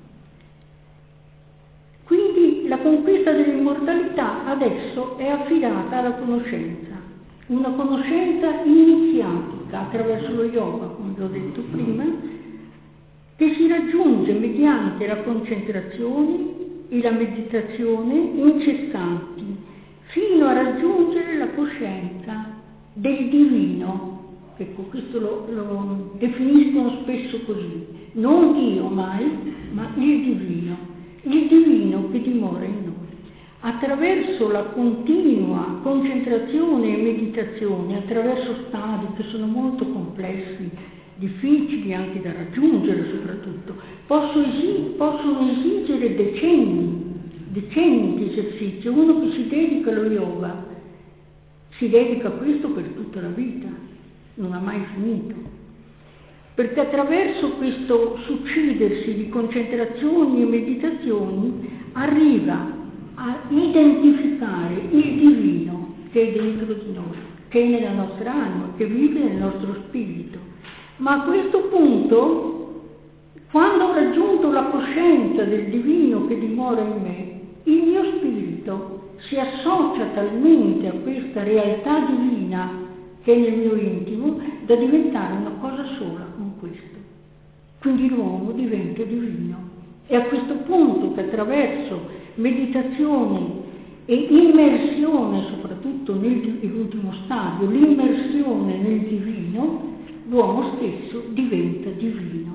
Quindi la conquista dell'immortalità adesso è affidata alla conoscenza, una conoscenza iniziatica attraverso lo yoga, come vi ho detto prima, che si raggiunge mediante la concentrazione e la meditazione incessanti, fino a raggiungere la coscienza del divino. Ecco, questo lo, lo definiscono spesso così, non Dio mai, ma il divino, il divino che dimora in noi. Attraverso la continua concentrazione e meditazione, attraverso stadi che sono molto complessi, difficili anche da raggiungere soprattutto, possono esigere, possono esigere decenni, decenni di esercizio. Uno che si dedica allo yoga si dedica a questo per tutta la vita, non ha mai finito, perché attraverso questo succedersi di concentrazioni e meditazioni arriva a identificare il divino che è dentro di noi, che è nella nostra anima, che vive nel nostro spirito. Ma a questo punto, quando ho raggiunto la coscienza del divino che dimora in me, il mio spirito si associa talmente a questa realtà divina che è nel mio intimo da diventare una cosa sola con questo. Quindi l'uomo diventa divino. È a questo punto che attraverso meditazione e immersione, soprattutto nell'ultimo stadio, l'immersione nel divino, l'uomo stesso diventa divino.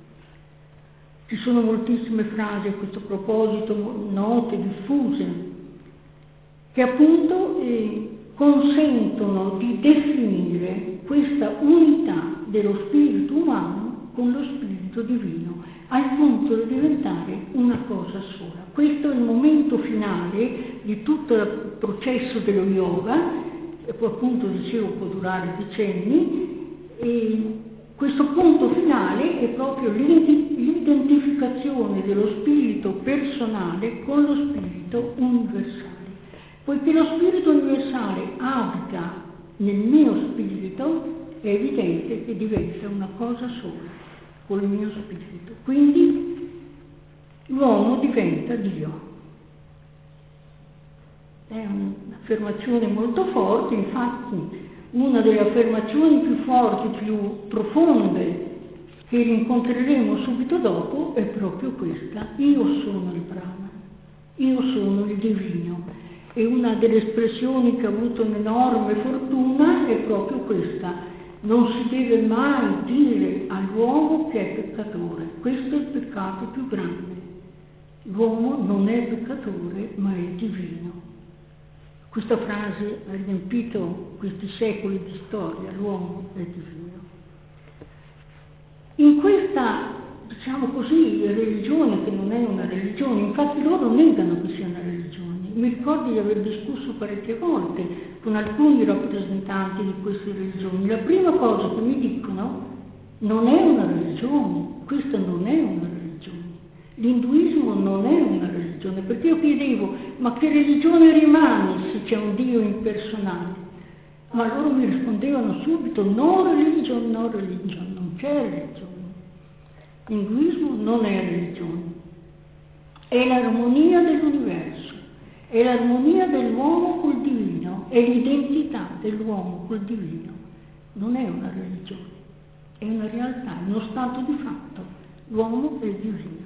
Ci sono moltissime frasi a questo proposito, note, diffuse, che appunto eh, consentono di definire questa unità dello spirito umano con lo spirito divino, al punto di diventare una cosa sola. Questo è il momento finale di tutto il processo dello yoga, che poi appunto dicevo può durare decenni, e questo punto finale è proprio l'identificazione dello spirito personale con lo spirito universale. Poiché lo spirito universale abita nel mio spirito, è evidente che diventa una cosa sola con il mio spirito. Quindi l'uomo diventa Dio. È un'affermazione molto forte, infatti una delle affermazioni più forti, più profonde che rincontreremo subito dopo è proprio questa: io sono il Brahman, io sono il divino. E una delle espressioni che ha avuto un'enorme fortuna è proprio questa: Non si deve mai dire all'uomo che è peccatore, questo è il peccato più grande. L'uomo non è peccatore, ma è divino. Questa frase ha riempito questi secoli di storia, l'uomo è divino. In questa, diciamo così, religione, che non è una religione, infatti loro negano che sia una religione. Mi ricordo di aver discusso parecchie volte con alcuni rappresentanti di queste religioni. La prima cosa che mi dicono: non è una religione, questa non è una religione. L'induismo non è una religione, perché io chiedevo: ma che religione rimane se c'è un Dio impersonale? Ma loro mi rispondevano subito: no religione, no religione, non c'è religione. L'induismo non è religione, è l'armonia dell'universo, è l'armonia dell'uomo col divino, è l'identità dell'uomo col divino. Non è una religione, è una realtà, è uno stato di fatto. L'uomo è divino.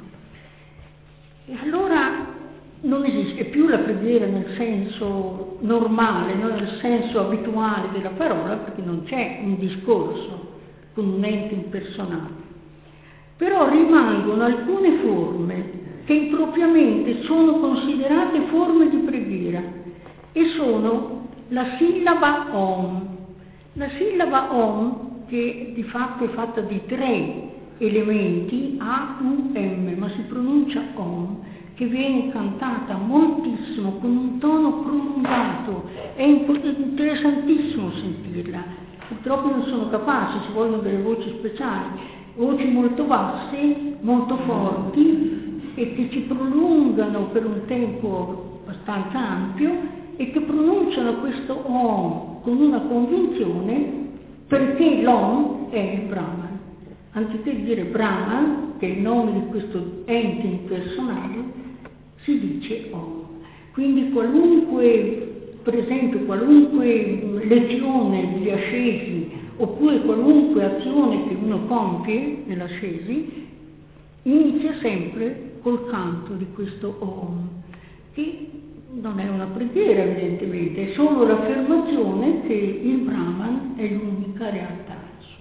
E allora non esiste più la preghiera nel senso normale, no? Nel senso abituale della parola, perché non c'è un discorso con un ente impersonale. Però rimangono alcune forme che impropriamente sono considerate forme di preghiera e sono la sillaba Om. La sillaba Om, che di fatto è fatta di tre elementi, A, U, M, ma si pronuncia Om, che viene cantata moltissimo con un tono prolungato, è interessantissimo sentirla. Purtroppo non sono capace, ci vogliono delle voci speciali, voci molto basse, molto forti e che ci prolungano per un tempo abbastanza ampio e che pronunciano questo Om con una convinzione, perché l'Om è il Brahman. Anziché dire Brahman, che è il nome di questo ente impersonale, si dice Om. Quindi qualunque, per esempio, qualunque lezione di ascesi oppure qualunque azione che uno compie nell'ascesi inizia sempre col canto di questo Om, che non è una preghiera evidentemente, è solo l'affermazione che il Brahman è l'unica realtà.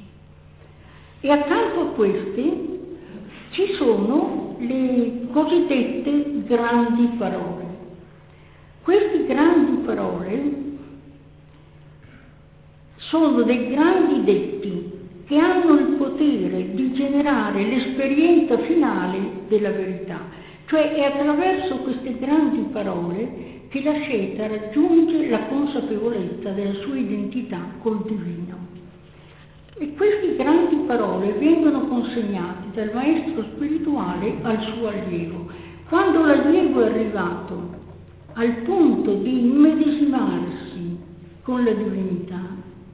E accanto a queste ci sono le cosiddette grandi parole. Queste grandi parole sono dei grandi detti che hanno il potere di generare l'esperienza finale della verità, cioè è attraverso queste grandi parole che l'asceta raggiunge la consapevolezza della sua identità col divino. E queste grandi parole vengono consegnate dal maestro spirituale al suo allievo. Quando l'allievo è arrivato al punto di immedesimarsi con la divinità,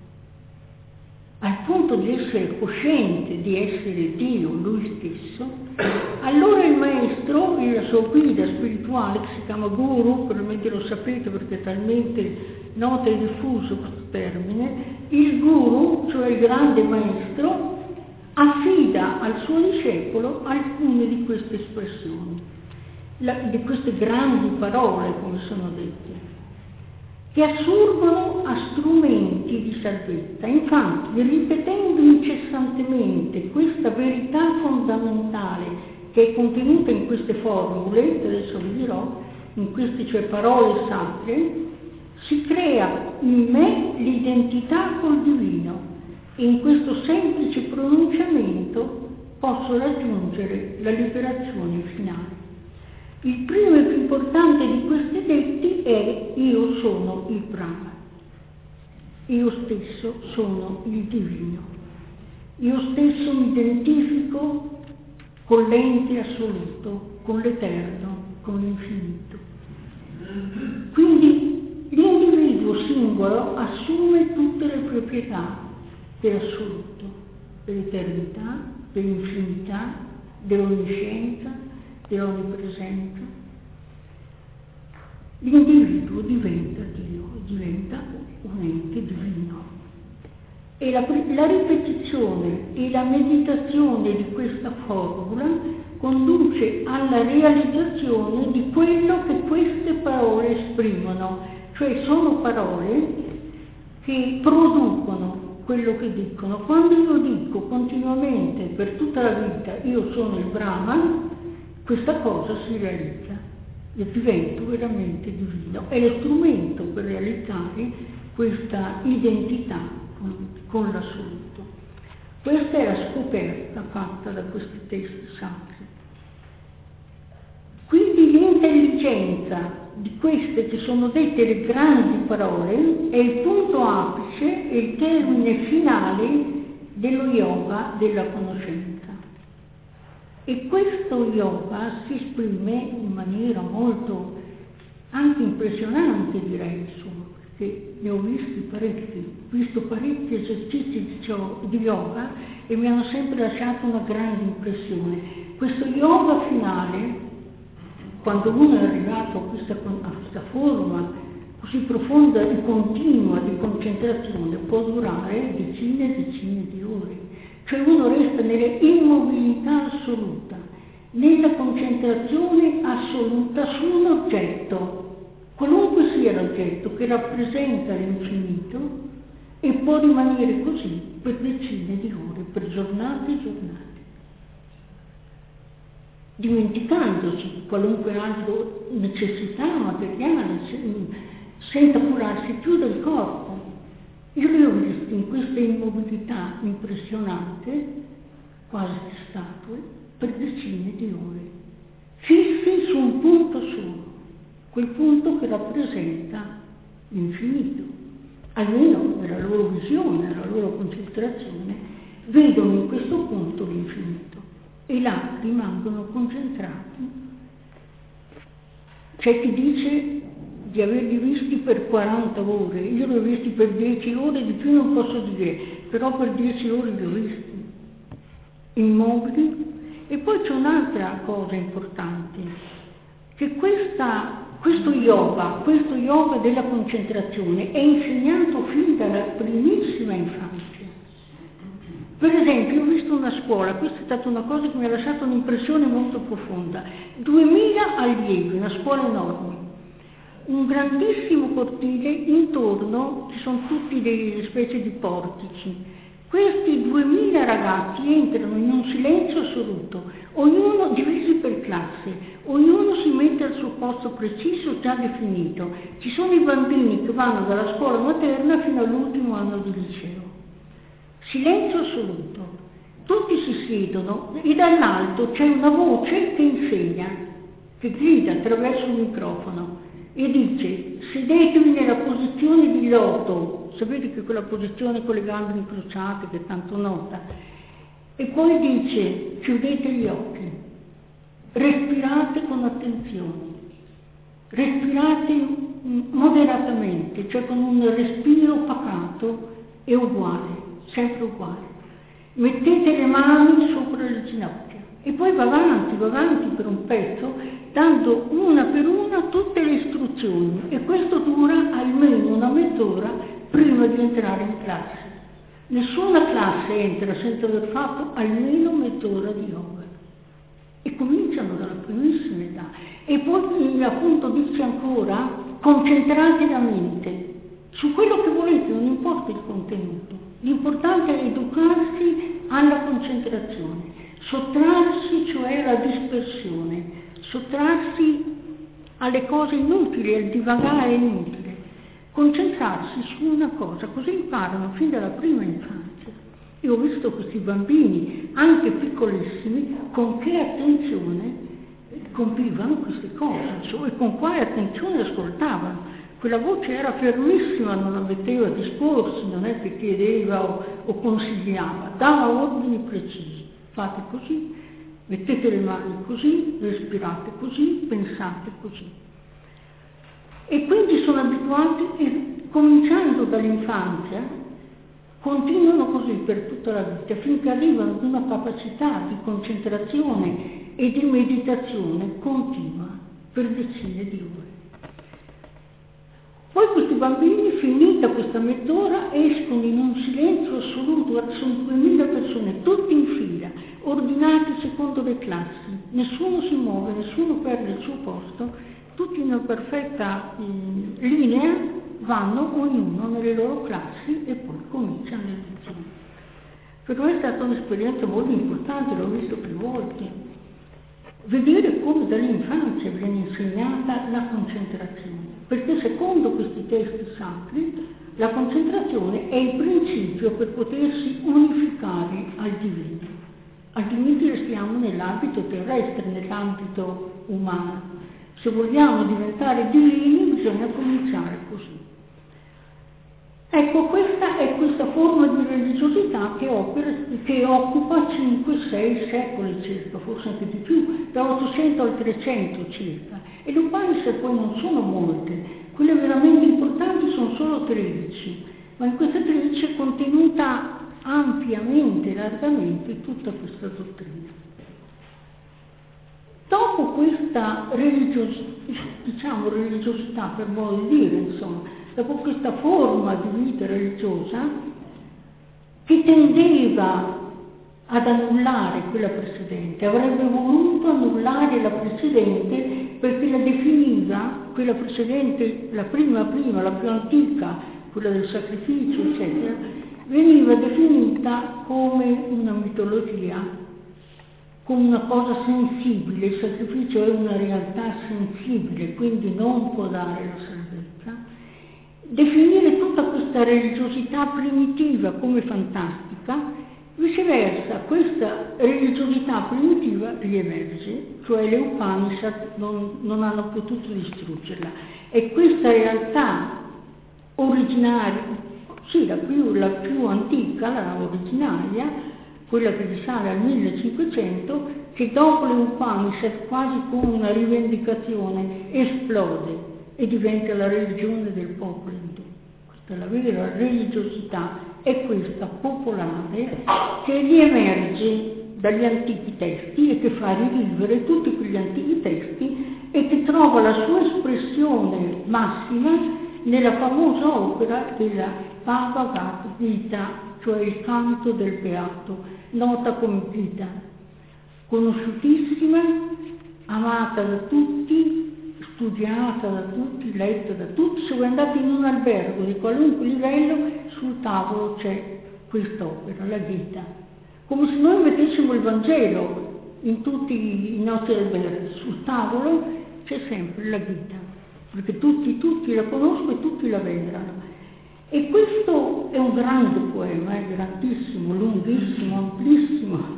al punto di essere cosciente di essere Dio, lui stesso, allora il maestro, la sua guida spirituale, che si chiama guru, probabilmente lo sapete perché è talmente noto e diffuso questo termine, il guru, cioè il grande maestro, affida al suo discepolo alcune di queste espressioni, la, di queste grandi parole, come sono dette, che assurgono a strumenti di salvezza. Infatti, ripetendo incessantemente questa verità fondamentale che è contenuta in queste formule, che adesso vi dirò, in queste cioè parole sacre, si crea in me l'identità col divino e in questo semplice pronunciamento posso raggiungere la liberazione finale. Il primo e più importante di questi detti è: io sono il Brahman, io stesso sono il divino, io stesso mi identifico con l'ente assoluto, con l'eterno, con l'infinito. Quindi l'individuo singolo assume tutte le proprietà dell'assoluto, dell'eternità, dell'infinità, dell'onniscienza, dell'onnipresenza. L'individuo diventa Dio, diventa un ente divino. E la, la ripetizione e la meditazione di questa formula conduce alla realizzazione di quello che queste parole esprimono, cioè sono parole che producono quello che dicono. Quando io dico continuamente per tutta la vita io sono il Brahman, questa cosa si realizza, io divento veramente divino. È lo strumento per realizzare questa identità con, con l'assoluto. Questa è la scoperta fatta da questi testi sacri. Quindi l'intelligenza di queste che sono dette le grandi parole è il punto apice e il termine finale dello yoga della conoscenza. E questo yoga si esprime in maniera molto anche impressionante, direi, insomma, perché ne ho visti parecchi, ho visto parecchi esercizi di, ciò, di yoga e mi hanno sempre lasciato una grande impressione. Questo yoga finale, quando uno è arrivato a questa, a questa forma così profonda e continua di concentrazione, può durare decine e decine di ore. Cioè uno resta nell'immobilità assoluta, nella concentrazione assoluta su un oggetto, qualunque sia l'oggetto che rappresenta l'infinito, e può rimanere così per decine di ore, per giornate e giornate, dimenticandosi qualunque altra necessità materiale, senza curarsi più del corpo. Io li ho visti in questa immobilità impressionante, quasi statue, per decine di ore, fissi su un punto solo, quel punto che rappresenta l'infinito. Almeno nella loro visione, nella loro concentrazione, vedono in questo punto l'infinito e là rimangono concentrati. C'è chi dice di averli visti per quaranta ore, io li ho visti per dieci ore, di più non posso dire, però per dieci ore li ho visti, immobili. E poi c'è un'altra cosa importante, che questa, questo yoga, questo yoga della concentrazione è insegnato fin dalla primissima infanzia. Per esempio, ho visto una scuola, questa è stata una cosa che mi ha lasciato un'impressione molto profonda, duemila allievi, una scuola enorme, un grandissimo cortile, intorno ci sono tutti delle specie di portici. Questi duemila ragazzi entrano in un silenzio assoluto, ognuno divisi per classe, ognuno si mette al suo posto preciso già definito. Ci sono i bambini che vanno dalla scuola materna fino all'ultimo anno di liceo. Silenzio assoluto, tutti si siedono e dall'alto c'è una voce che insegna, che grida attraverso il microfono e dice: sedetevi nella posizione di loto, sapete che quella posizione con le gambe incrociate che è tanto nota, e poi dice: chiudete gli occhi, respirate con attenzione, respirate moderatamente, cioè con un respiro pacato e uguale, sempre uguale, mettete le mani sopra le ginocchia e poi va avanti, va avanti per un pezzo, dando una per una tutte le istruzioni, e questo dura almeno una mezz'ora prima di entrare in classe. Nessuna classe entra senza aver fatto almeno mezz'ora di yoga. E cominciano dalla primissima età. E poi appunto dice ancora: concentrate la mente su quello che volete, non importa il contenuto. L'importante è educarsi alla concentrazione, sottrarsi cioè alla dispersione, sottrarsi alle cose inutili, al divagare inutile, concentrarsi su una cosa, così imparano fin dalla prima infanzia. Io ho visto questi bambini, anche piccolissimi, con che attenzione compivano queste cose e con quale attenzione ascoltavano. Quella voce era fermissima, non la metteva a disporsi, non è che chiedeva o, o consigliava, dava ordini precisi. Fate così, mettete le mani così, respirate così, pensate così. E quindi sono abituati, e cominciando dall'infanzia, continuano così per tutta la vita, finché arrivano ad una capacità di concentrazione e di meditazione continua per decine di ore. Poi questi bambini, finita questa mezz'ora, escono in un silenzio assoluto, sono duemila persone, tutti in fila, ordinati secondo le classi, nessuno si muove, nessuno perde il suo posto, tutti in una perfetta eh, linea, vanno ognuno nelle loro classi e poi cominciano le lezioni. Per me è stata un'esperienza molto importante, l'ho visto più volte. Vedere come dall'infanzia viene insegnata la concentrazione, perché secondo questi testi sacri la concentrazione è il principio per potersi unificare al divino. Altrimenti restiamo nell'ambito terrestre, nell'ambito umano. Se vogliamo diventare divini bisogna cominciare così. Ecco, questa è questa forma di religiosità che, opera, che occupa cinque sei secoli circa, forse anche di più, da ottocento al trecento circa. E le Upanishad poi non sono molte, quelle veramente importanti sono solo tredici, ma in queste tredici è contenuta ampiamente, largamente tutta questa dottrina. Dopo questa religiosità, diciamo religiosità per modo di dire, insomma, dopo questa forma di vita religiosa che tendeva ad annullare quella precedente, avrebbe voluto annullare la precedente perché la definiva, quella precedente, la prima prima, la più antica, quella del sacrificio, eccetera, veniva definita come una mitologia, come una cosa sensibile. Il sacrificio è una realtà sensibile, quindi non può dare la salvezza. Definire tutta questa religiosità primitiva come fantastica, viceversa questa religiosità primitiva riemerge, cioè le Upanishad non, non hanno potuto distruggerla, e questa realtà originaria, sì, la più, la più antica, la originaria, quella che risale al millecinquecento, che dopo le Upanishad, quasi come una rivendicazione, esplode e diventa la religione del popolo indù. Questa è la vera religiosità, è questa popolare che riemerge dagli antichi testi e che fa rivivere tutti quegli antichi testi e che trova la sua espressione massima nella famosa opera della Bhagavad Gita, cioè il canto del beato, nota come Gita, conosciutissima, amata da tutti, studiata da tutti, letta da tutti. Se voi andate in un albergo di qualunque livello, sul tavolo c'è quest'opera, la Gita, come se noi mettessimo il Vangelo in tutti i nostri alberghi. Sul tavolo c'è sempre la Gita, perché tutti, tutti la conoscono e tutti la venerano. E questo è un grande poema, è grandissimo, lunghissimo, amplissimo.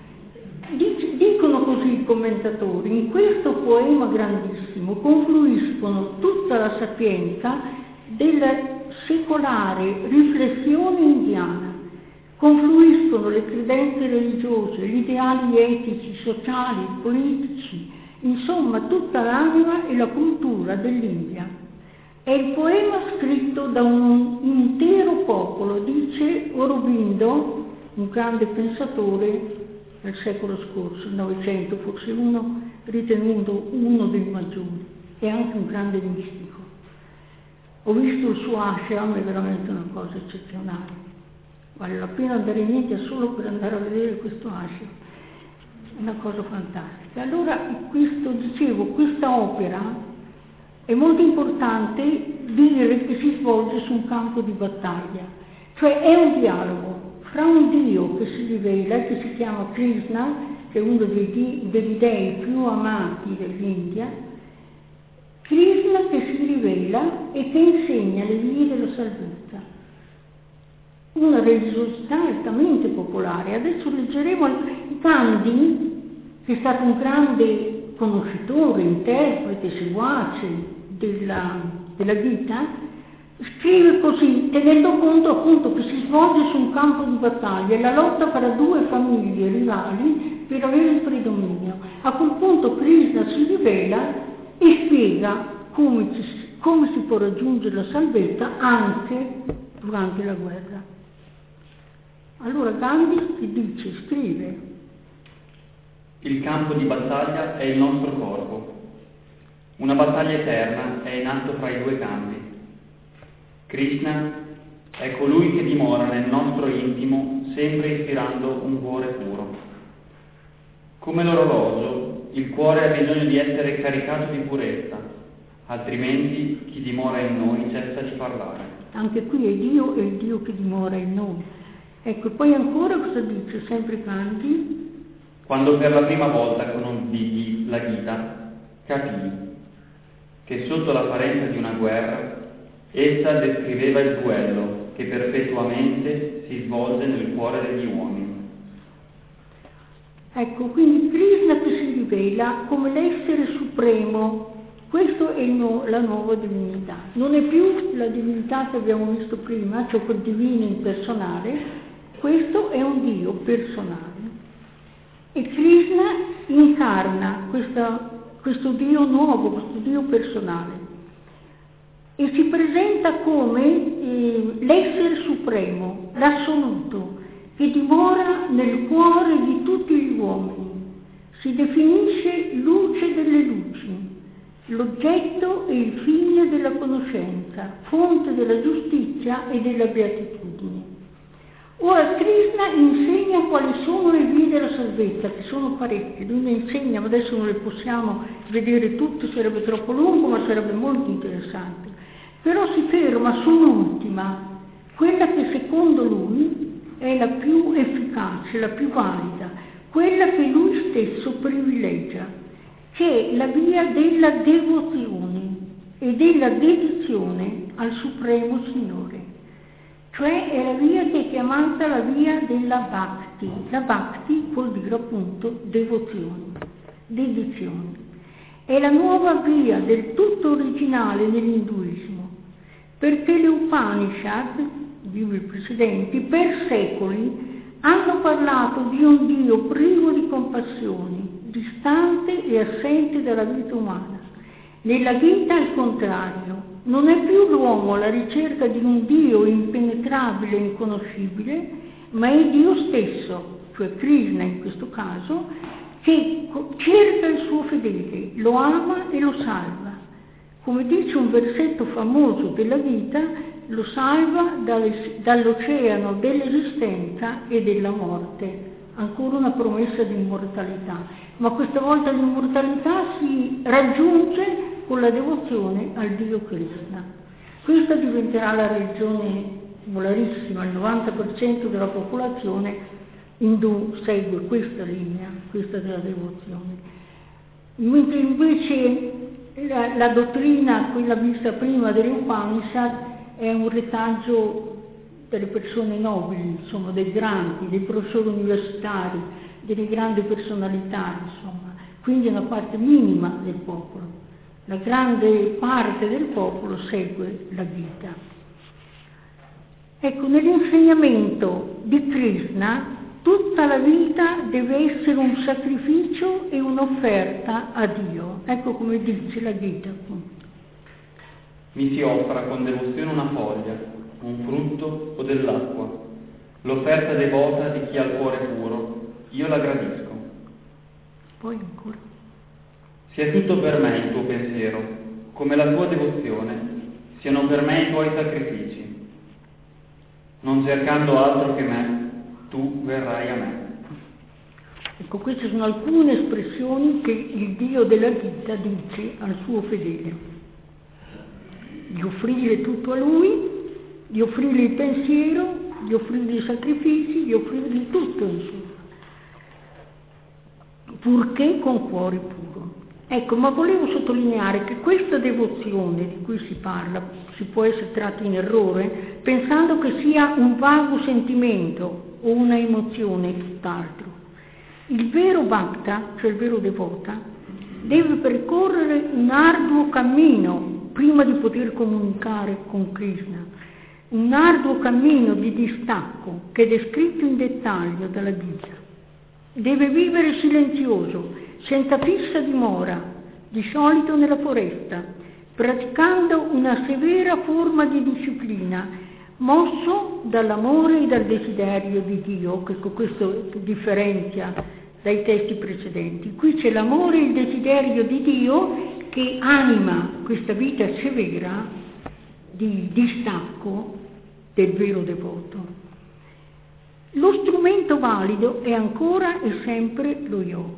Dicono così i commentatori: in questo poema grandissimo confluiscono tutta la sapienza della secolare riflessione indiana, confluiscono le credenze religiose, gli ideali etici, sociali, politici, insomma tutta l'anima e la cultura dell'India. È il poema scritto da un intero popolo, dice Aurobindo, un grande pensatore nel secolo scorso, il Novecento, forse uno ritenuto uno dei maggiori, e anche un grande mistico. Ho visto il suo ashram, è veramente una cosa eccezionale. Vale la pena andare in India solo per andare a vedere questo ashram, è una cosa fantastica. Allora, questo, dicevo, questa opera è molto importante dire che si svolge su un campo di battaglia, cioè è un dialogo fra un Dio che si rivela, che si chiama Krishna, che è uno dei, di, dei dei più amati dell'India, Krishna che si rivela e che insegna le vie della salvezza. Una religiosità altamente popolare. Adesso leggeremo Gandhi, che è stato un grande conoscitore, interprete, seguace della, della Gita, scrive così, tenendo conto appunto che si svolge su un campo di battaglia, la lotta fra due famiglie rivali per avere il predominio. A quel punto Krishna si rivela e spiega come, ci, come si può raggiungere la salvezza anche durante la guerra. Allora Gandhi dice, scrive: il campo di battaglia è il nostro corpo. Una battaglia eterna è in atto fra i due campi. Krishna è colui che dimora nel nostro intimo, sempre ispirando un cuore puro. Come l'orologio, il cuore ha bisogno di essere caricato di purezza, altrimenti chi dimora in noi cessa di parlare. Anche qui è Dio e il Dio che dimora in noi. Ecco, poi ancora cosa dice? Sempre Canti. Quando per la prima volta conobbi la Gita, capii che sotto l'apparenza di una guerra essa descriveva il duello che perpetuamente si svolge nel cuore degli uomini. Ecco, quindi Krishna che si rivela come l'essere supremo, questo è no, la nuova divinità. Non è più la divinità che abbiamo visto prima, cioè quel divino impersonale, questo è un Dio personale. E Krishna incarna questa, questo Dio nuovo, questo Dio personale, e si presenta come eh, l'essere supremo, l'assoluto, che dimora nel cuore di tutti gli uomini. Si definisce luce delle luci, l'oggetto e il fine della conoscenza, fonte della giustizia e della beatitudine. Ora Krishna insegna quali sono le vie della salvezza, che sono parecchie, lui ne insegna, ma adesso non le possiamo vedere tutte, sarebbe troppo lungo, ma sarebbe molto interessante. Però si ferma sull'ultima, quella che secondo lui è la più efficace, la più valida, quella che lui stesso privilegia, che è la via della devozione e della dedizione al Supremo Signore. Cioè è la via che è chiamata la via della Bhakti. La Bhakti vuol dire appunto devozione, dedizione. È la nuova via del tutto originale nell'induismo, perché le Upanishad, i libri precedenti, per secoli hanno parlato di un Dio privo di compassioni, distante e assente dalla vita umana. Nella vita al contrario, non è più l'uomo alla ricerca di un Dio impenetrabile e inconoscibile, ma è Dio stesso, cioè Krishna in questo caso, che cerca il suo fedele, lo ama e lo salva. Come dice un versetto famoso della Gita, lo salva dall'oceano dell'esistenza e della morte. Ancora una promessa di immortalità, ma questa volta l'immortalità si raggiunge con la devozione al Dio Krishna. Questa diventerà la religione popolarissima, il novanta per cento della popolazione indù segue questa linea, questa della devozione. Mentre invece la, la dottrina, quella vista prima delle Upanishad, è un retaggio delle persone nobili, insomma, dei grandi, dei professori universitari, delle grandi personalità, insomma, quindi è una parte minima del popolo. La grande parte del popolo segue la Gita. Ecco, nell'insegnamento di Krishna tutta la vita deve essere un sacrificio e un'offerta a Dio. Ecco come dice la Gita, appunto. Mi si offra con devozione una foglia, un frutto o dell'acqua, l'offerta devota di chi ha il cuore puro, io la gradisco. Poi ancora. Sia tutto per me il tuo pensiero, come la tua devozione, siano per me i tuoi sacrifici. Non cercando altro che me, tu verrai a me. Ecco, queste sono alcune espressioni che il Dio della Gita dice al suo fedele. Di offrire tutto a Lui, di offrirgli il pensiero, di offrirgli i sacrifici, di offrirgli tutto, insomma, purché con cuore puro. Ecco, ma volevo sottolineare che questa devozione di cui si parla si può essere tratti in errore pensando che sia un vago sentimento o una emozione tutt'altro. Il vero bhakta, cioè il vero devota, deve percorrere un arduo cammino prima di poter comunicare con Krishna, un arduo cammino di distacco che è descritto in dettaglio dalla Gita. Deve vivere silenzioso, senza fissa dimora, di solito nella foresta, praticando una severa forma di disciplina, mosso dall'amore e dal desiderio di Dio, che questo differenzia dai testi precedenti. Qui c'è l'amore e il desiderio di Dio che anima questa vita severa di distacco del vero devoto. Lo strumento valido è ancora e sempre lo yoga.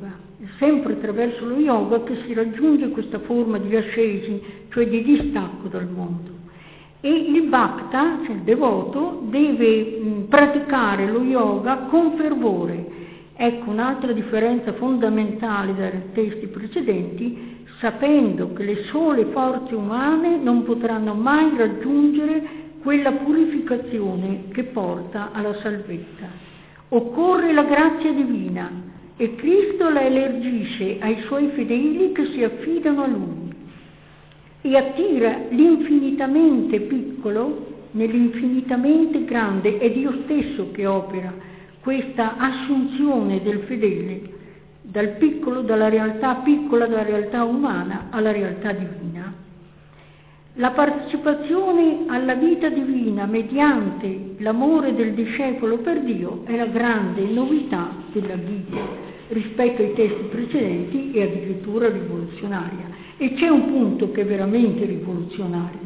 sempre attraverso lo yoga che si raggiunge questa forma di ascesi, cioè di distacco dal mondo. E il bhakta, cioè il devoto, deve mh, praticare lo yoga con fervore. Ecco un'altra differenza fondamentale dai testi precedenti, sapendo che le sole forze umane non potranno mai raggiungere quella purificazione che porta alla salvezza. Occorre la grazia divina e Cristo la elargisce ai suoi fedeli che si affidano a Lui e attira l'infinitamente piccolo nell'infinitamente grande. È Dio stesso che opera questa assunzione del fedele dal piccolo, dalla realtà piccola, dalla realtà umana alla realtà divina. La partecipazione alla vita divina mediante l'amore del discepolo per Dio è la grande novità della Gita rispetto ai testi precedenti e addirittura rivoluzionaria. E c'è un punto che è veramente rivoluzionario.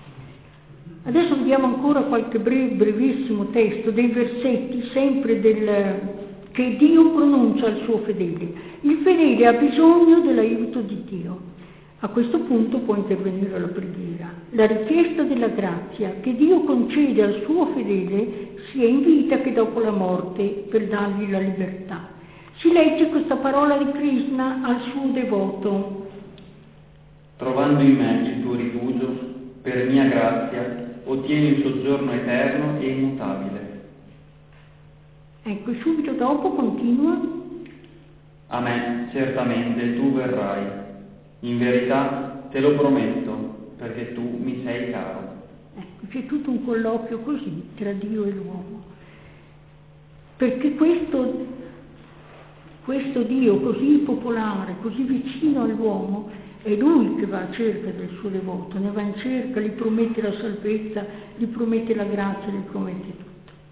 Adesso vediamo ancora qualche brev, brevissimo testo, dei versetti sempre del, che Dio pronuncia al suo fedele. Il fedele ha bisogno dell'aiuto di Dio. A questo punto può intervenire la preghiera. La richiesta della grazia che Dio concede al suo fedele sia in vita che dopo la morte per dargli la libertà. Si legge questa parola di Krishna al suo devoto. Trovando in me il tuo rifugio, per mia grazia, ottieni il soggiorno eterno e immutabile. Ecco, subito dopo continua. A me certamente tu verrai. In verità te lo prometto, perché tu mi sei caro. Ecco, c'è tutto un colloquio così tra Dio e l'uomo. Perché questo, questo Dio così popolare, così vicino all'uomo, è Lui che va a cerca del suo devoto, ne va in cerca, gli promette la salvezza, gli promette la grazia, gli promette tutto.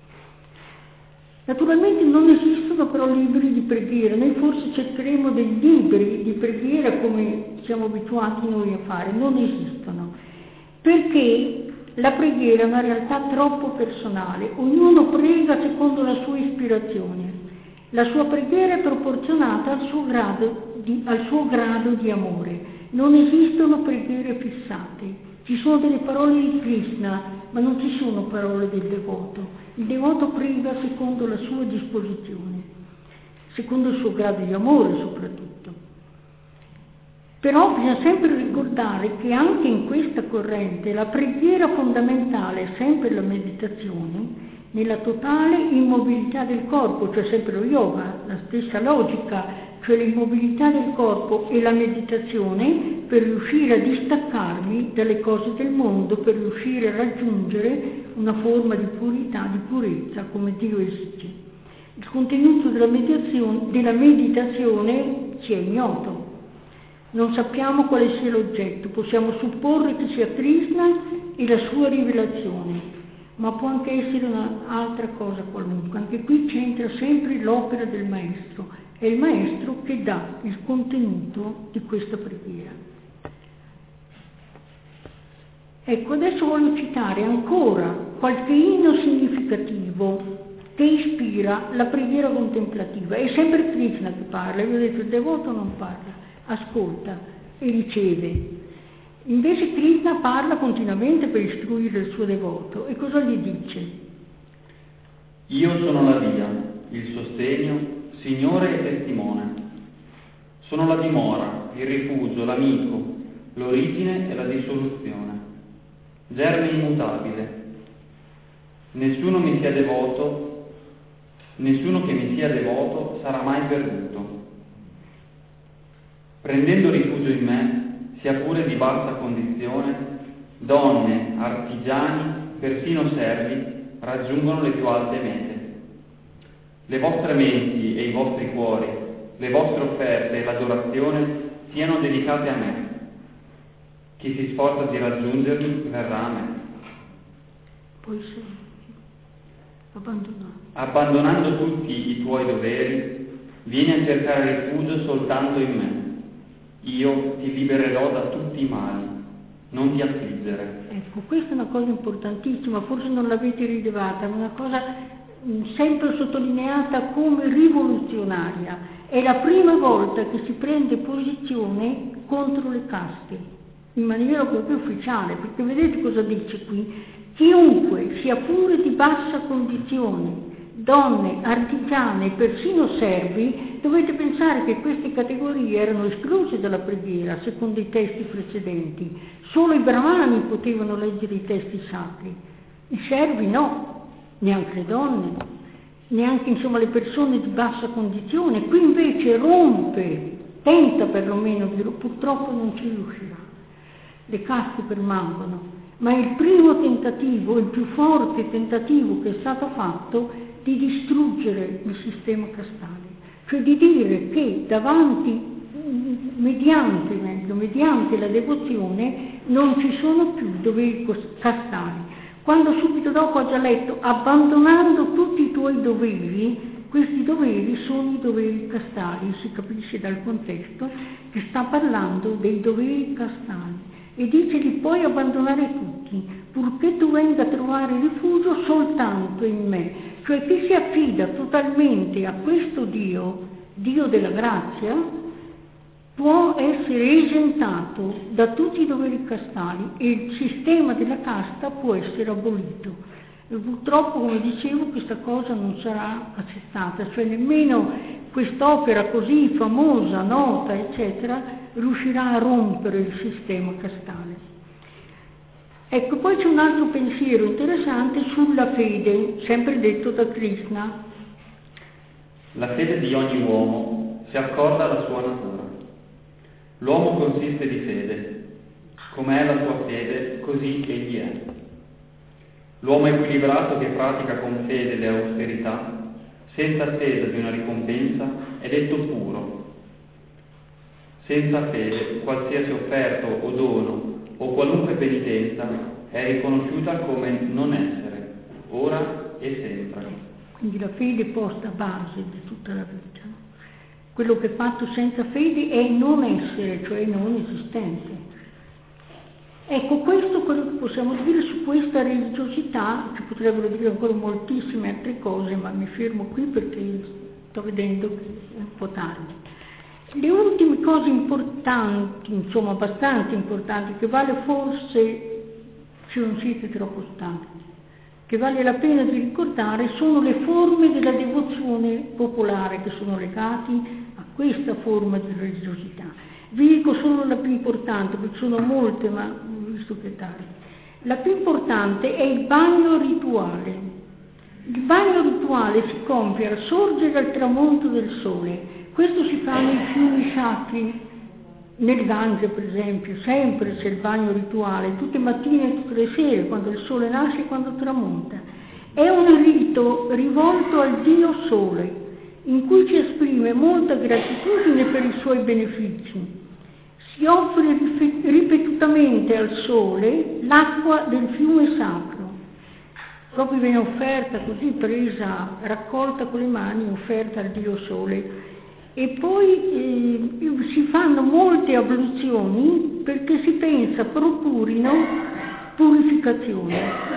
Naturalmente non esistono però libri di preghiera, noi forse cercheremo dei libri di preghiera come siamo abituati noi a fare, non esistono, perché la preghiera è una realtà troppo personale, ognuno prega secondo la sua ispirazione, la sua preghiera è proporzionata al suo grado di, al suo grado di amore, non esistono preghiere fissate, ci sono delle parole di Krishna, ma non ci sono parole del devoto. Il devoto prega secondo la sua disposizione, secondo il suo grado di amore soprattutto. Però bisogna sempre ricordare che anche in questa corrente la preghiera fondamentale è sempre la meditazione, nella totale immobilità del corpo, cioè sempre lo yoga, la stessa logica, cioè l'immobilità del corpo e la meditazione per riuscire a distaccarmi dalle cose del mondo, per riuscire a raggiungere una forma di purità, di purezza come Dio esige. Il contenuto della meditazione, della meditazione ci è ignoto, non sappiamo quale sia l'oggetto, possiamo supporre che sia Krishna e la sua rivelazione, ma può anche essere un'altra cosa qualunque. Anche qui c'entra sempre l'opera del maestro, è il maestro che dà il contenuto di questa preghiera. Ecco, adesso voglio citare ancora qualche inno significativo che ispira la preghiera contemplativa. È sempre Krishna che parla, io ho detto il devoto non parla, ascolta e riceve. Invece Krishna parla continuamente per istruire il suo devoto. E cosa gli dice? Io sono la via, il sostegno, Signore e testimone. Sono la dimora, il rifugio, l'amico, l'origine e la dissoluzione. Germe immutabile. Nessuno mi sia devoto, nessuno che mi sia devoto sarà mai perduto. Prendendo rifugio in me, sia pure di bassa condizione, donne, artigiani, persino servi, raggiungono le più alte mete. Le vostre menti e i vostri cuori, le vostre offerte e l'adorazione siano dedicate a me. Chi si sforza di raggiungermi verrà a me. Poi sì, abbandonato. Abbandonando tutti i tuoi doveri, vieni a cercare rifugio soltanto in me. Io ti libererò da tutti i mali, non ti affliggere. Ecco, questa è una cosa importantissima, forse non l'avete rilevata, ma una cosa mh, sempre sottolineata come rivoluzionaria. È la prima volta che si prende posizione contro le caste, in maniera proprio ufficiale, perché vedete cosa dice qui? Chiunque, sia pure di bassa condizione, donne, artigiane, persino servi, dovete pensare che queste categorie erano escluse dalla preghiera, secondo i testi precedenti. Solo i brahmani potevano leggere i testi sacri, i servi no, neanche le donne, neanche insomma le persone di bassa condizione. Qui invece rompe, tenta perlomeno, purtroppo non ci riuscirà. Le caste permangono, ma il primo tentativo, il più forte tentativo che è stato fatto di distruggere il sistema castale, cioè di dire che davanti, mediante, meglio, mediante la devozione non ci sono più doveri castali. Quando subito dopo ha già letto, abbandonando tutti i tuoi doveri, questi doveri sono i doveri castali, si capisce dal contesto che sta parlando dei doveri castali. E dice li puoi abbandonare tutti, purché tu venga a trovare rifugio soltanto in me. Cioè chi si affida totalmente a questo Dio, Dio della grazia, può essere esentato da tutti i doveri castali e il sistema della casta può essere abolito. E purtroppo, come dicevo, questa cosa non sarà accettata, cioè nemmeno quest'opera così famosa, nota, eccetera, riuscirà a rompere il sistema castale. Ecco, poi c'è un altro pensiero interessante sulla fede, sempre detto da Krishna. La fede di ogni uomo si accorda alla sua natura. L'uomo consiste di fede. Com'è la sua fede, così egli è. L'uomo equilibrato che pratica con fede le austerità, senza attesa di una ricompensa, è detto puro. Senza fede, qualsiasi offerto o dono o qualunque penitenza è riconosciuta come non essere, ora e sempre. Quindi la fede posta a base di tutta la vita. Quello che è fatto senza fede è non essere, cioè non esistente. Ecco, questo è quello che possiamo dire su questa religiosità, ci potrebbero dire ancora moltissime altre cose, ma mi fermo qui perché sto vedendo che è un po' tardi. Le ultime cose importanti, insomma abbastanza importanti, che vale forse, se non siete troppo stanchi, che vale la pena di ricordare, sono le forme della devozione popolare che sono legati a questa forma di religiosità. Vi dico solo la più importante, perché sono molte, ma visto che è tardi. La più importante è il bagno rituale. Il bagno rituale si compie al sorgere al tramonto del sole. Questo si fa nei fiumi sacri, nel Gange per esempio, sempre c'è il bagno rituale, tutte le mattine e tutte le sere, quando il sole nasce e quando tramonta. È un rito rivolto al Dio Sole, in cui ci esprime molta gratitudine per i suoi benefici. Si offre ripetutamente al Sole l'acqua del fiume sacro. Proprio viene offerta così, presa, raccolta con le mani, offerta al Dio Sole. E poi eh, si fanno molte abluzioni perché si pensa procurino purificazioni.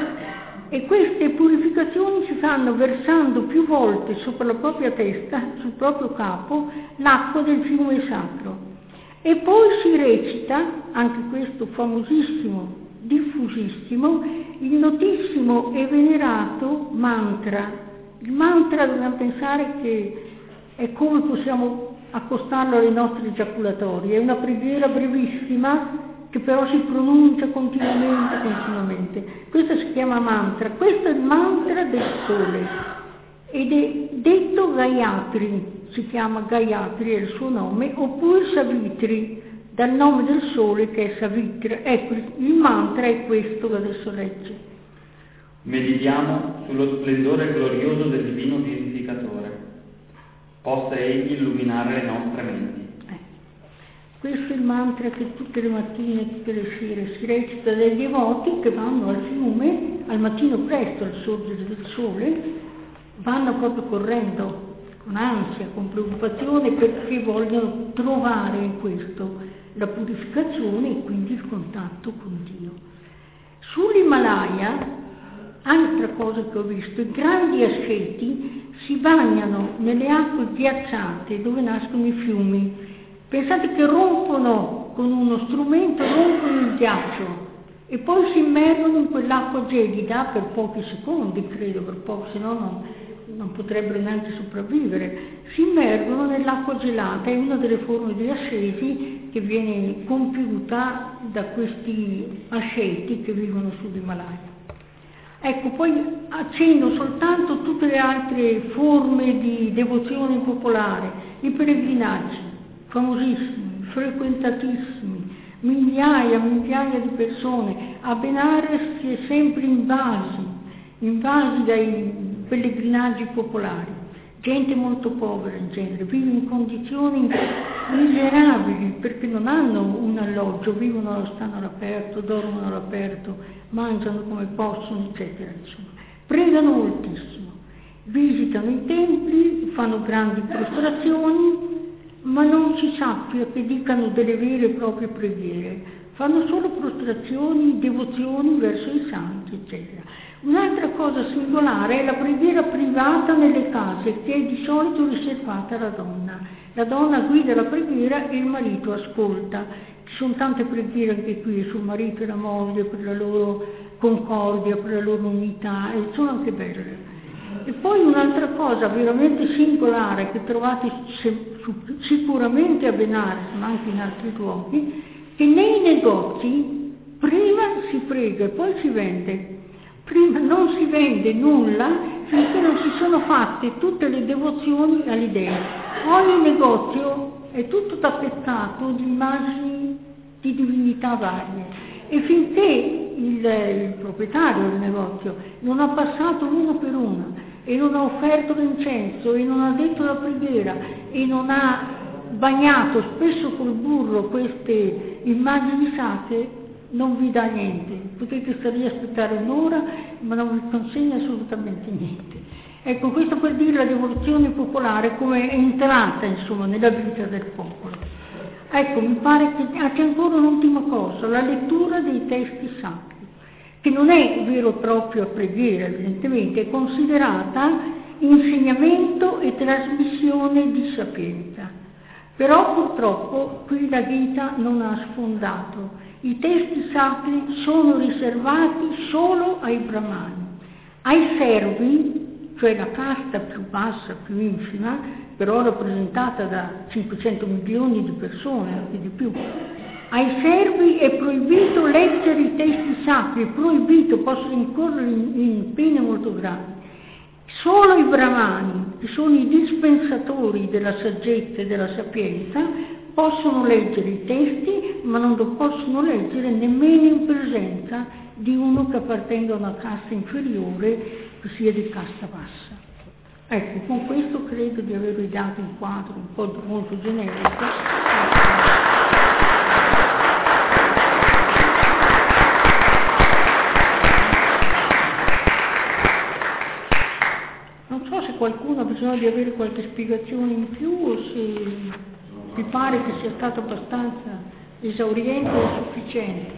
E queste purificazioni si fanno versando più volte sopra la propria testa, sul proprio capo, l'acqua del fiume sacro. E poi si recita, anche questo famosissimo, diffusissimo, il notissimo e venerato mantra. Il mantra dobbiamo pensare che è come possiamo accostarlo alle nostre ejaculatorie, è una preghiera brevissima che però si pronuncia continuamente, continuamente. Questo si chiama mantra, questo è il mantra del sole ed è detto Gayatri, si chiama Gayatri, è il suo nome, oppure Savitri, dal nome del sole che è Savitra. Ecco, il mantra è questo che adesso legge. Meditiamo sullo splendore glorioso del divino vivificatore. Possa egli illuminare le nostre menti. Eh. Questo è il mantra che tutte le mattine, tutte le sere si recita dai devoti che vanno al fiume al mattino presto, al sorgere del sole, vanno proprio correndo con ansia, con preoccupazione, perché vogliono trovare in questo la purificazione e quindi il contatto con Dio. Sull'Himalaya Altra cosa che ho visto, i grandi asceti si bagnano nelle acque ghiacciate dove nascono i fiumi. Pensate che rompono con uno strumento, rompono il ghiaccio e poi si immergono in quell'acqua gelida per pochi secondi, credo, per pochi, se no non, non potrebbero neanche sopravvivere. Si immergono nell'acqua gelata, è una delle forme di ascesi che viene compiuta da questi asceti che vivono sull'Himalaya. Ecco, poi accenno soltanto tutte le altre forme di devozione popolare, i pellegrinaggi, famosissimi, frequentatissimi, migliaia, migliaia di persone. A Benares si è sempre invasi, invasi dai pellegrinaggi popolari. Gente molto povera in genere, vive in condizioni miserabili perché non hanno un alloggio, vivono, stanno all'aperto, dormono all'aperto, mangiano come possono, eccetera. Insomma. Pregano moltissimo, visitano i templi, fanno grandi prostrazioni, ma non si sappia che dicano delle vere e proprie preghiere, fanno solo prostrazioni, devozioni verso i santi, eccetera. Un'altra cosa singolare è la preghiera privata nelle case, che è di solito riservata alla donna. La donna guida la preghiera e il marito ascolta. Ci sono tante preghiere anche qui sul marito e la moglie, per la loro concordia, per la loro unità, e sono anche belle. E poi un'altra cosa veramente singolare che trovate sicuramente a Benares, ma anche in altri luoghi, che nei negozi prima si prega e poi si vende. Prima non si vende nulla finché non si sono fatte tutte le devozioni agli dei. Ogni negozio è tutto tappezzato di immagini di divinità varie e finché il, il proprietario del negozio non ha passato uno per uno e non ha offerto l'incenso e non ha detto la preghiera e non ha bagnato spesso col burro queste immagini sacre, non vi dà niente. Potete stare lì a aspettare un'ora, ma non vi consegna assolutamente niente. Ecco, questo per dire la devozione popolare come è entrata, insomma, nella vita del popolo. Ecco, mi pare che ah, c'è ancora un'ultima cosa, la lettura dei testi sacri, che non è vero e proprio preghiera, evidentemente, è considerata insegnamento e trasmissione di sapienza. Però purtroppo qui la Gita non ha sfondato. I testi sacri sono riservati solo ai brahmani. Ai servi, cioè la casta più bassa, più infima, però rappresentata da cinquecento milioni di persone, anche di più, ai servi è proibito leggere i testi sacri, è proibito, possono incorrere in, in pene molto gravi. Solo i brahmani, che sono i dispensatori della saggezza e della sapienza, possono leggere i testi, ma non lo possono leggere nemmeno in presenza di uno che appartenga a una casta inferiore, che sia di casta bassa. Ecco, con questo credo di avervi dato un quadro un po' molto generico. Non so se qualcuno ha bisogno di avere qualche spiegazione in più o se vi pare che sia stato abbastanza esauriente e sufficiente.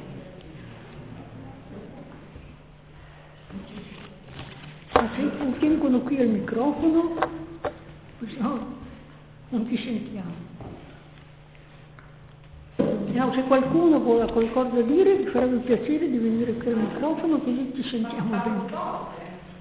Ma se tengono qui al microfono, no, non ti sentiamo. No, se qualcuno vuole qualcosa da dire, mi farebbe piacere di venire qui al microfono così ti sentiamo bene.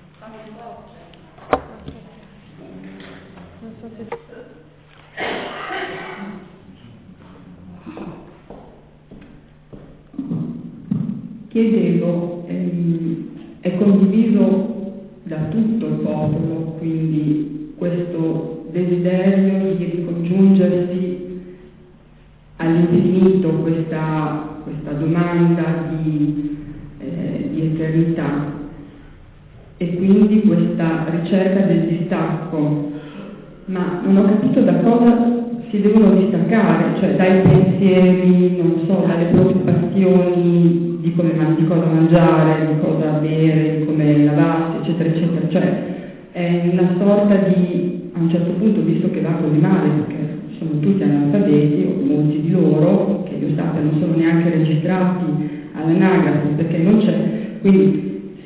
Chiedevo, ehm, è condiviso da tutto il popolo, quindi questo desiderio di ricongiungersi all'infinito, questa, questa domanda di, eh, di eternità e quindi questa ricerca del distacco, ma non ho capito da cosa si devono distaccare, cioè dai pensieri, non so, dalle preoccupazioni di come di cosa mangiare, di cosa bere, di come lavarsi, eccetera, eccetera. Cioè è una sorta di, a un certo punto, visto che va così male, perché sono tutti analfabeti, o molti di loro, che io sappia non sono neanche registrati all'anagrafe, perché non c'è, quindi si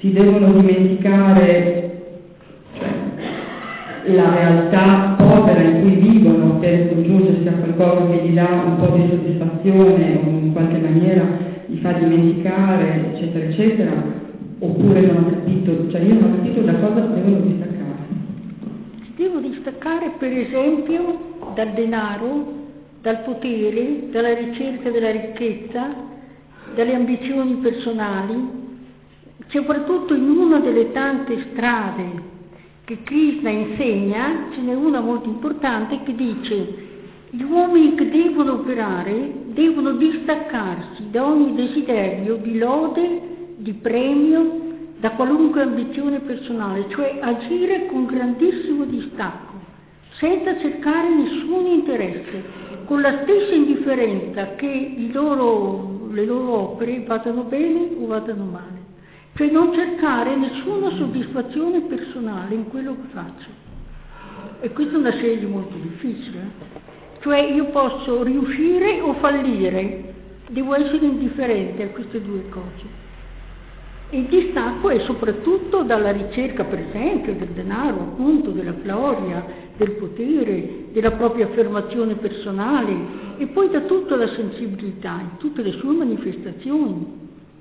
si devono dimenticare, cioè, la realtà povera in cui vivono per congiungersi a qualcosa che gli dà un po' di soddisfazione o in qualche maniera li fa dimenticare, eccetera, eccetera, oppure non ho capito, cioè io non ho capito da cosa devono distaccare. Si devono distaccare per esempio dal denaro, dal potere, dalla ricerca della ricchezza, dalle ambizioni personali, soprattutto in una delle tante strade che Krishna insegna, ce n'è una molto importante che dice: gli uomini che devono operare devono distaccarsi da ogni desiderio di lode, di premio, da qualunque ambizione personale, cioè agire con grandissimo distacco, senza cercare nessun interesse, con la stessa indifferenza che i loro, le loro opere vadano bene o vadano male. Cioè non cercare nessuna soddisfazione personale in quello che faccio. E questa è una scelta molto difficile. Cioè io posso riuscire o fallire, devo essere indifferente a queste due cose. E il distacco è soprattutto dalla ricerca, per esempio, del denaro, appunto, della gloria, del potere, della propria affermazione personale, e poi da tutta la sensibilità, in tutte le sue manifestazioni.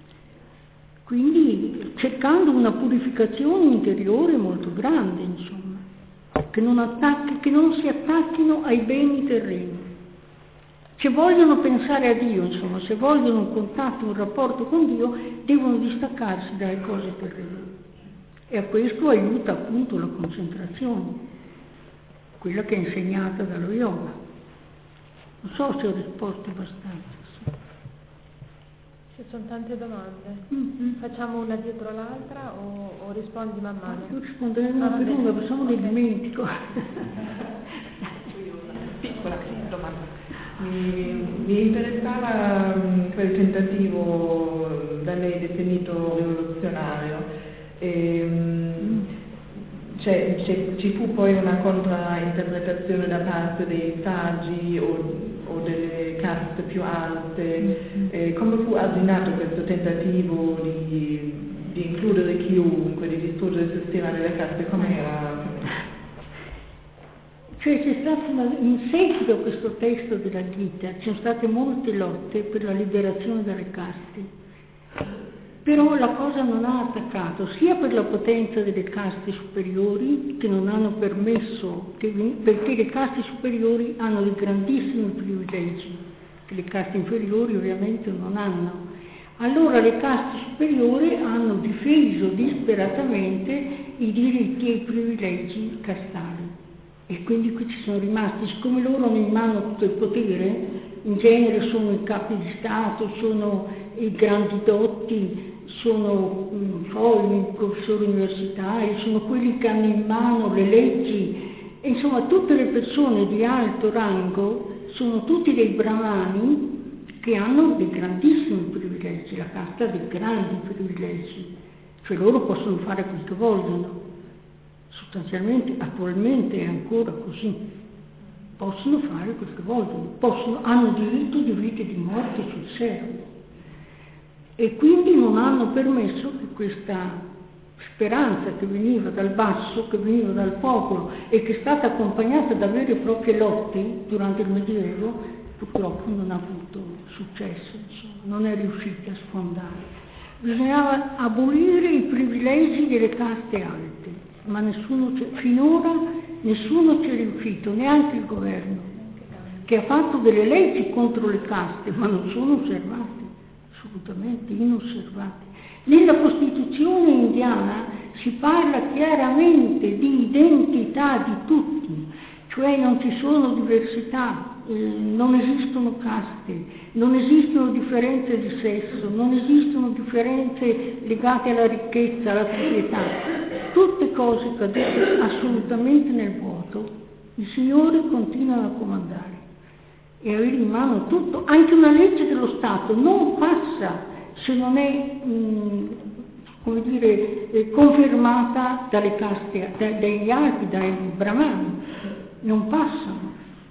Quindi cercando una purificazione interiore molto grande, insomma, che non, attacchi, che non si attacchino ai beni terreni. Se vogliono pensare a Dio, insomma, se vogliono un contatto, un rapporto con Dio, devono distaccarsi dalle cose terrene. E a questo aiuta appunto la concentrazione, quella che è insegnata dallo yoga. Non so se ho risposto abbastanza. Ci sono tante domande. Mm-hmm. Facciamo una dietro l'altra o, o rispondi man mano? Io risponderei una per una, perché sennò mi dimentico. Piccola domanda. Mi, mi interessava um, quel tentativo da lei definito rivoluzionario. E, um, c'è, c'è, ci fu poi una contrainterpretazione da parte dei saggi o, o delle caste più alte. E come fu arginato questo tentativo di, di includere chiunque, di distruggere il sistema delle caste? Com'era? Cioè c'è stato una, in seguito a questo testo della Gita, ci sono state molte lotte per la liberazione dalle caste. Però la cosa non ha attaccato sia per la potenza delle caste superiori, che non hanno permesso, che, perché le caste superiori hanno dei grandissimi privilegi, che le caste inferiori ovviamente non hanno. Allora le caste superiori hanno difeso disperatamente i diritti e i privilegi castali. E quindi qui ci sono rimasti, siccome loro hanno in mano tutto il potere, in genere sono i capi di Stato, sono i grandi dotti, sono poi i professori universitari, sono quelli che hanno in mano le leggi, e insomma tutte le persone di alto rango sono tutti dei brahmani che hanno dei grandissimi privilegi, la casta ha dei grandi privilegi, cioè loro possono fare quel che vogliono, sostanzialmente attualmente è ancora così, possono fare quel che vogliono, possono, hanno diritto di vita e di morte sul serio. E quindi non hanno permesso che questa speranza che veniva dal basso, che veniva dal popolo e che è stata accompagnata da vere e proprie lotte durante il Medioevo, purtroppo non ha avuto successo, insomma, non è riuscita a sfondare. Bisognava abolire i privilegi delle caste alte, ma nessuno, finora nessuno ci è riuscito, neanche il governo, che ha fatto delle leggi contro le caste, ma non sono osservate. Assolutamente inosservati. Nella Costituzione indiana si parla chiaramente di identità di tutti, cioè non ci sono diversità, eh, non esistono caste, non esistono differenze di sesso, non esistono differenze legate alla ricchezza, alla proprietà, tutte cose cadute assolutamente nel vuoto. I signori continuano a comandare e avere in mano tutto, anche una legge dello Stato non passa se non è, mh, come dire, eh, confermata dalle caste, da, dagli altri, dai brahmani, non passano.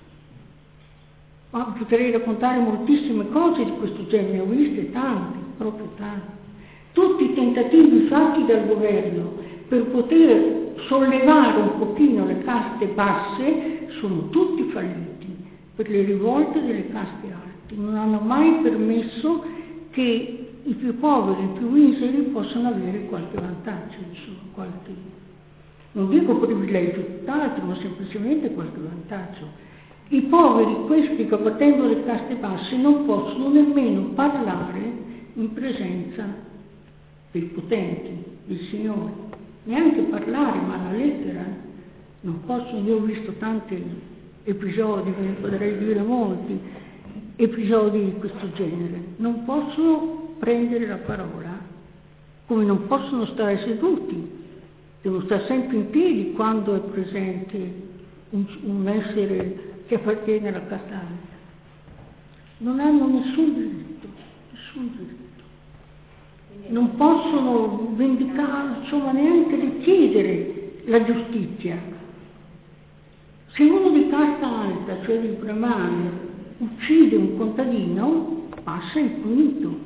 Ma potrei raccontare moltissime cose di questo genere, ho viste tante, proprio tante. Tutti i tentativi fatti dal governo per poter sollevare un pochino le caste basse sono tutti falliti per le rivolte delle caste alte. Non hanno mai permesso che i più poveri, i più miseri possano avere qualche vantaggio, insomma, qualche, non dico privilegio tutt'altro, ma semplicemente qualche vantaggio. I poveri, questi che appartengono alle caste basse, non possono nemmeno parlare in presenza dei potenti, dei signori, neanche parlare, ma la lettera non possono. Io ho visto tanti episodi, ve ne potrei dire molti, episodi di questo genere. Non possono prendere la parola, come non possono stare seduti, devono stare sempre in piedi quando è presente un, un essere che appartiene alla casta alta. Non hanno nessun diritto, nessun diritto. Non possono vendicare, insomma, neanche richiedere la giustizia. Se uno di casta alta, cioè di brahmani, uccide un contadino, passa impunito.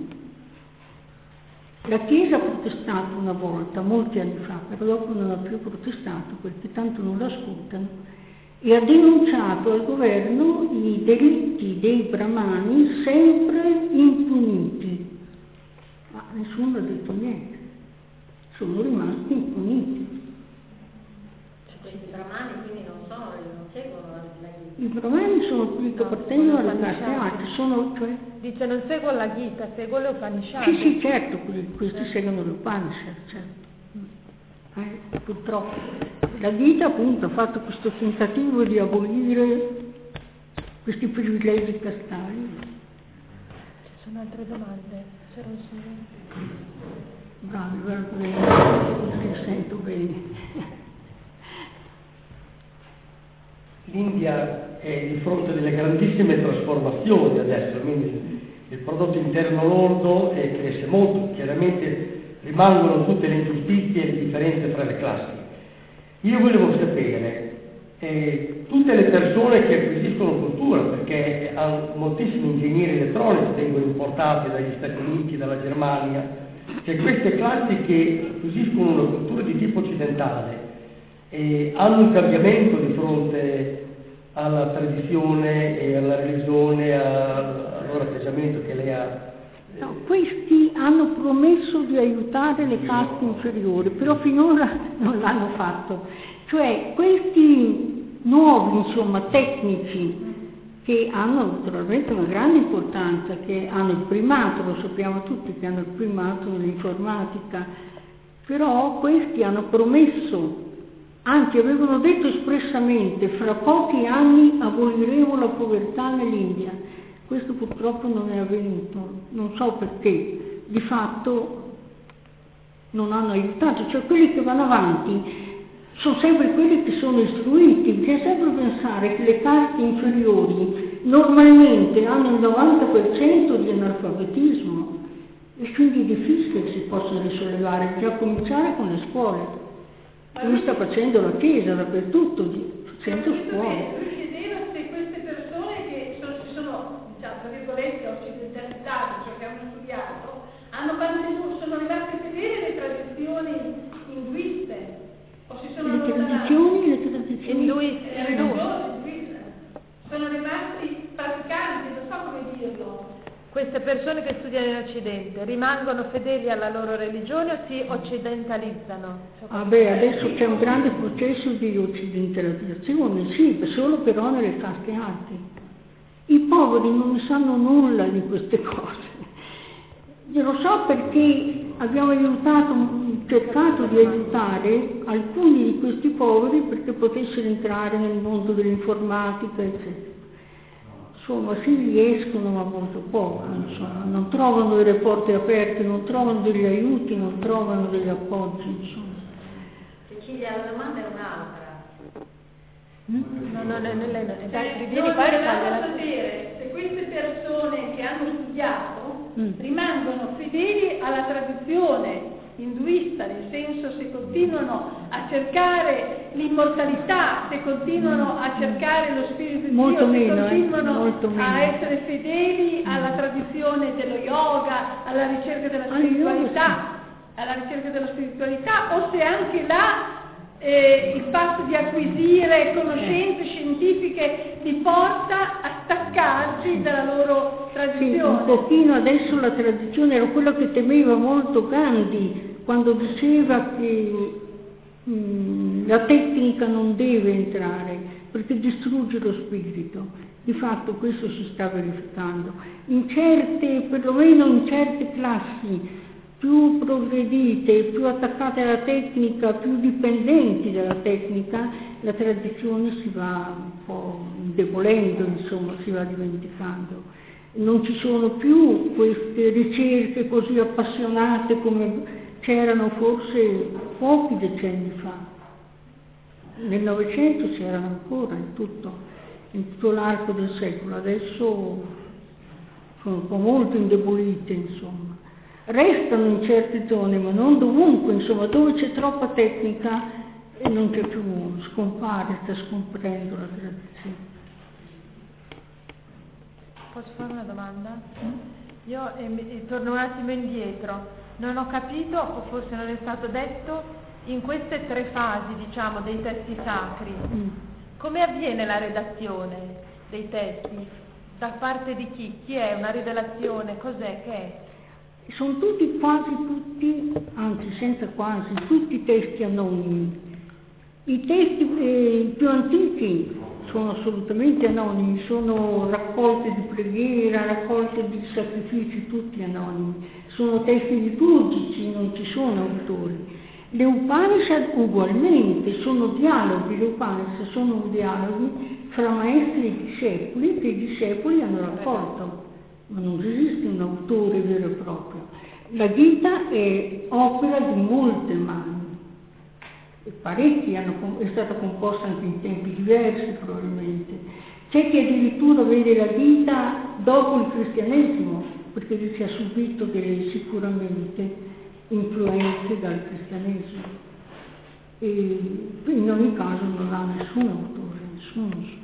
La Chiesa ha protestato una volta, molti anni fa, però dopo non ha più protestato perché tanto non l'ascoltano, e ha denunciato al governo i delitti dei brahmani sempre impuniti. Ma nessuno ha detto niente, sono rimasti impuniti. Questi brahmani quindi non sono, non seguono la Gita. I brahmani sono quelli che appartengono alle caste alte, sono cioè... Dice non seguo la Gita, seguo le Upanishad. Sì, sì, certo, questi eh. seguono le Upanishad, certo. Eh, purtroppo. La Gita appunto ha fatto questo tentativo di abolire questi privilegi castali. Ci sono altre domande? C'era un signore. Bravi, guarda, ti sento bene. L'India è di fronte a delle grandissime trasformazioni adesso, quindi il prodotto interno lordo cresce molto, chiaramente rimangono tutte le ingiustizie e le differenze tra le classi. Io volevo sapere, eh, tutte le persone che acquisiscono cultura, perché moltissimi ingegneri elettronici vengono importati dagli Stati Uniti, dalla Germania, cioè queste classi che acquisiscono una cultura di tipo occidentale, e hanno un cambiamento di fronte alla tradizione e alla religione, al loro atteggiamento che lei ha. No, questi hanno promesso di aiutare le caste inferiori, però finora non l'hanno fatto. Cioè questi nuovi, insomma, tecnici che hanno naturalmente una grande importanza, che hanno il primato, lo sappiamo tutti che hanno il primato nell'informatica, però questi hanno promesso, anzi avevano detto espressamente, fra pochi anni aboliremo la povertà nell'India. Questo purtroppo non è avvenuto, non so perché, di fatto non hanno aiutato, cioè quelli che vanno avanti sono sempre quelli che sono istruiti. Bisogna sempre pensare che le caste inferiori normalmente hanno il novanta per cento di analfabetismo e quindi è difficile che si possano risollevare, bisogna cominciare con le scuole. Come sta facendo la Chiesa dappertutto, facendo scuole. Lui chiedeva se queste persone che sono, si sono, diciamo, tra virgolette, occidentalizzate, cioè che hanno studiato, hanno, sono arrivate fedeli alle tradizioni induiste, o si sono le tradizioni, le tradizioni induiste, eh, induiste, sono rimasti praticanti, non so come dirlo. Queste persone che studiano in Occidente rimangono fedeli alla loro religione o si occidentalizzano? Ah beh, adesso c'è un grande processo di occidentalizzazione, sì, solo però nelle caste alte. I poveri non ne sanno nulla di queste cose. Io lo so perché abbiamo aiutato, cercato di aiutare alcuni di questi poveri perché potessero entrare nel mondo dell'informatica, eccetera. Insomma, si riescono ma molto poco, insomma, non trovano delle porte aperte, non trovano degli aiuti, non trovano degli appoggi, insomma. Se chi gli ha la domanda è un'altra. Mm? No, no, no, no, no, no. Cioè, noi dobbiamo sapere se queste persone che hanno studiato mm. rimangono fedeli alla tradizione induista, nel senso se continuano a cercare l'immortalità, se continuano a cercare lo spirito di molto Dio, meno, se continuano eh, a meno. essere fedeli alla tradizione dello yoga, alla ricerca della spiritualità, alla ricerca della spiritualità, o se anche là eh, il fatto di acquisire conoscenze scientifiche li porta a staccarsi dalla loro tradizione. Sì, un pochino adesso la tradizione era quello che temeva molto Gandhi quando diceva che mh, la tecnica non deve entrare perché distrugge lo spirito. Di fatto questo si sta verificando. In certe, perlomeno in certe classi più progredite, più attaccate alla tecnica, più dipendenti dalla tecnica, la tradizione si va un po' indebolendo, insomma, si va dimenticando. Non ci sono più queste ricerche così appassionate come c'erano forse pochi decenni fa. Nel Novecento c'erano ancora in tutto, in tutto l'arco del secolo, adesso sono un po' molto indebolite, insomma. Restano in certe zone, ma non dovunque, insomma, dove c'è troppa tecnica e non c'è più, scompare, sta scomparendo la tradizione. Posso fare una domanda? Io eh, mi, torno un attimo indietro, non ho capito, o forse non è stato detto, in queste tre fasi, diciamo, dei testi sacri, mm. come avviene la redazione dei testi? Da parte di chi? Chi è? Una rivelazione? Cos'è? Che è? Sono tutti, quasi tutti, anzi senza quasi, tutti testi anonimi. I testi eh, più antichi sono assolutamente anonimi, sono raccolte di preghiera, raccolte di sacrifici, tutti anonimi. Sono testi liturgici, non ci sono autori. Le Upanishad ugualmente sono dialoghi, le Upanishad sono dialoghi fra maestri e discepoli che i discepoli hanno raccolto. Ma non esiste un autore vero e proprio. La Gita è opera di molte mani, e parecchi hanno, è stata composta anche in tempi diversi probabilmente. C'è chi addirittura vede la Gita dopo il cristianesimo, perché si è subito delle sicuramente influenze dal cristianesimo. E in ogni caso non ha nessun autore, nessuno suo.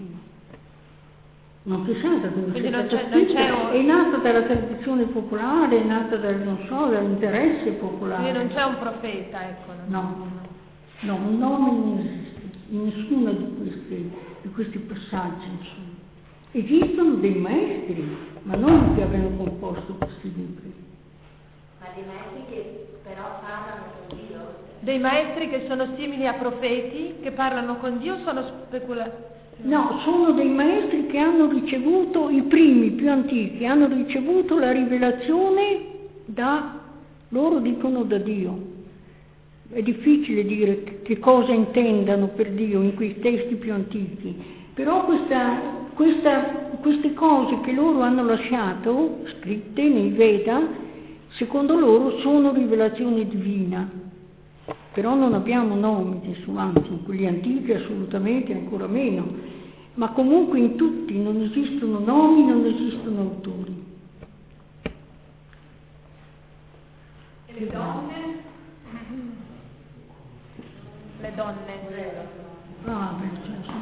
Non si sa da dove Quindi sia non stata c'è, non scritta, c'è un... è nata dalla tradizione popolare, è nata dal, non so, dall'interesse popolare. Quindi non c'è un profeta, ecco. No, no, un nome non esiste, in nessuno di questi, di questi passaggi, insomma. Esistono dei maestri, ma non che abbiano composto questi libri. Ma dei maestri che però parlano con Dio? Dei maestri che sono simili a profeti, che parlano con Dio, sono speculazioni? No, sono dei maestri che hanno ricevuto, i primi più antichi, hanno ricevuto la rivelazione da, loro dicono da Dio. È difficile dire che cosa intendano per Dio in quei testi più antichi, però questa, questa, queste cose che loro hanno lasciato, scritte nei Veda, secondo loro sono rivelazione divina. Però non abbiamo nomi nessuno, anzi in quelli antichi assolutamente ancora meno, ma comunque in tutti non esistono nomi, non esistono autori. E le donne? Le donne. Ah, beh, cioè,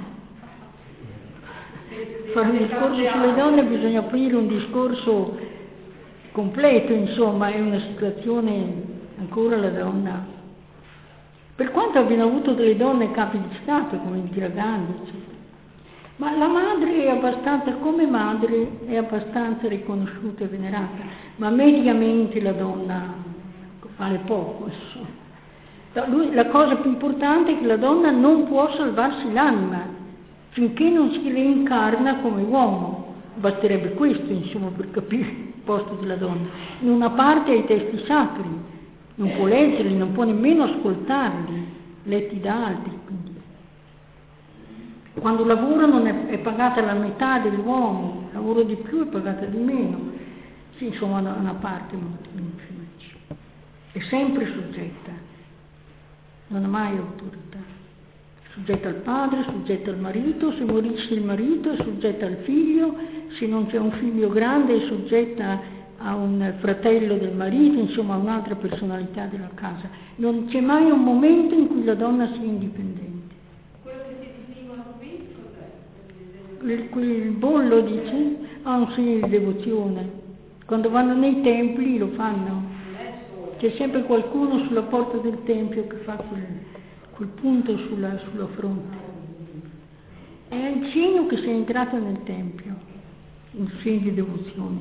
sì. Fare un discorso sulle donne bisogna aprire un discorso completo, insomma, è una situazione ancora la donna. Per quanto abbiano avuto delle donne capi di Stato, come Indira Gandhi, eccetera. Ma la madre è abbastanza, come madre, è abbastanza riconosciuta e venerata, ma mediamente la donna vale poco, insomma. Lui, la cosa più importante è che la donna non può salvarsi l'anima finché non si reincarna come uomo. Basterebbe questo, insomma, per capire il posto della donna. Non ha parte ai testi sacri. Non può leggerli, non può nemmeno ascoltarli, letti da altri. Quindi. Quando lavora non è, è pagata la metà dell'uomo, lavora di più è pagata di meno. Sì, insomma, ha una parte molto influente. È sempre soggetta, non ha mai autorità. Soggetta al padre, soggetta al marito, se morisce il marito è soggetta al figlio, se non c'è un figlio grande è soggetta a un fratello del marito, insomma a un'altra personalità della casa. Non c'è mai un momento in cui la donna sia indipendente. Quello che si distinguono qui cos'è? Il, il bollo dice? Ah sì, devozione. Quando vanno nei templi lo fanno. Non è solo C'è sempre qualcuno sulla porta del Tempio che fa quel, quel punto sulla, sulla fronte. È il segno che sei entrato nel Tempio, in segno di devozione.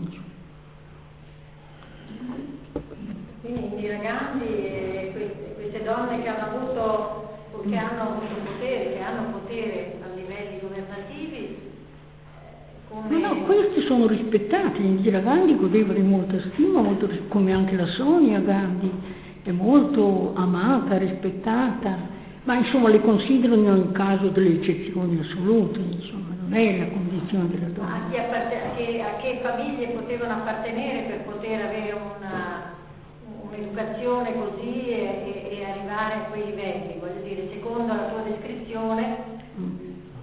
Quindi i Diragandi e queste, queste donne che hanno avuto che hanno avuto potere, che hanno potere a livelli governativi, come... No, no, questi sono rispettati. Indira Gandhi godeva di molta stima, molto, come anche la Sonia Gandhi, è molto amata, rispettata, ma insomma le considerano in caso delle eccezioni assolute, insomma, non è la condizione della donna. A, chi apparte- a, che, a che famiglie potevano appartenere per poter avere una, un'educazione così e, e, e arrivare a quei livelli, voglio dire, secondo la tua descrizione? Mm.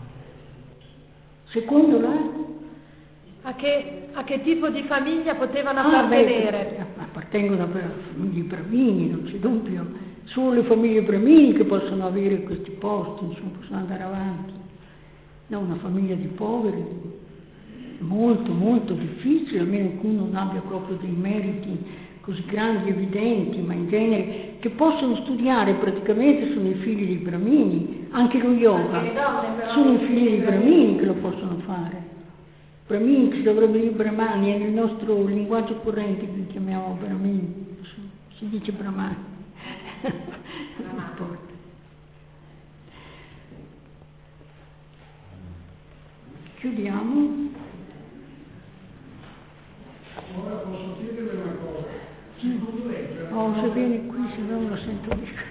Secondo la? A che, a che tipo di famiglia potevano Ah, appartenere? beh, appartengono a famiglie bramini, non c'è dubbio. Solo le famiglie bramini che possono avere questi posti, insomma, possono andare avanti. No, una famiglia di poveri è molto, molto difficile, a meno che uno non abbia proprio dei meriti così grandi, evidenti, ma in genere che possono studiare praticamente sono i figli dei bramini, anche lo yoga, Anche le donne, però, sono i figli dei bramini che lo possono fare. Brahmini si dovrebbe dire brahmani, è nel nostro linguaggio corrente che li chiamiamo brahmini, si dice brahmani. Non importa. Chiudiamo. Ora posso chiederle una cosa. Secondo lei, cioè, Oh, se viene qui, se no non lo sento dire.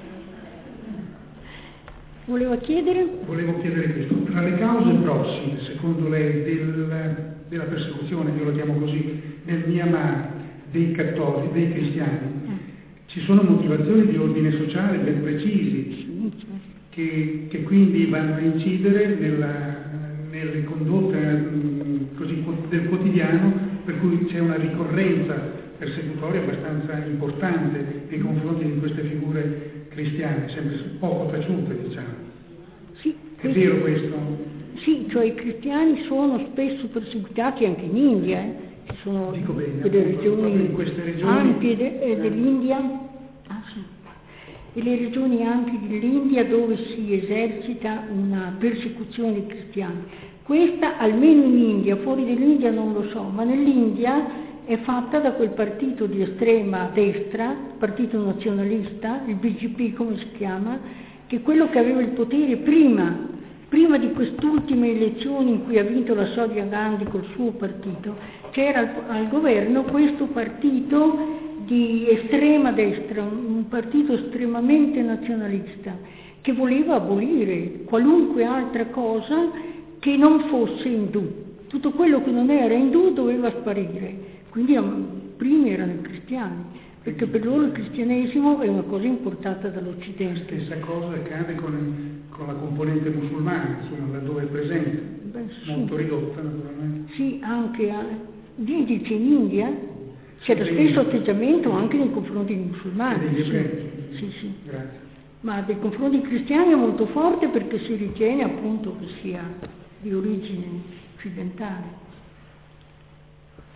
Voleva chiedere? Volevo chiedere questo. Tra le cause prossime, secondo lei, del, della persecuzione, io la chiamo così, nel Myanmar, dei cattolici, dei cristiani, ci sono motivazioni di ordine sociale ben precisi, che, che quindi vanno a incidere nella, nelle condotte mh, così, del quotidiano, per cui c'è una ricorrenza persecutoria abbastanza importante nei confronti di queste figure cristiane, sempre poco taciute, diciamo. Sì, È vero questo? Sì, cioè i cristiani sono spesso perseguitati anche in India, eh. Ci sono Dico bene, delle appunto, proprio regioni in queste regioni- ampie de- eh, dell'India, ah, sì. e le regioni ampie dell'India dove si esercita una persecuzione dei cristiani. Questa, almeno in India, fuori dall'India non lo so, ma nell'India è fatta da quel partito di estrema destra, partito nazionalista, il B J P come si chiama, che è quello che aveva il potere prima, prima di quest'ultime elezioni in cui ha vinto la Sonia Gandhi col suo partito, c'era al, al governo questo partito di estrema destra, un, un partito estremamente nazionalista, che voleva abolire qualunque altra cosa che non fosse indù. Tutto quello che non era indù doveva sparire. Quindi primi erano i cristiani, perché per loro il cristianesimo è una cosa importata dall'Occidente. Stessa cosa accade con, con la componente musulmana, insomma, laddove è presente, Beh, sì. molto ridotta naturalmente. Sì, anche a, dice in India c'è lo stesso atteggiamento anche nei confronti dei musulmani. E degli ebrei. Sì, sì, sì. Grazie. Ma nei confronti dei cristiani è molto forte perché si ritiene appunto che sia di origine occidentale.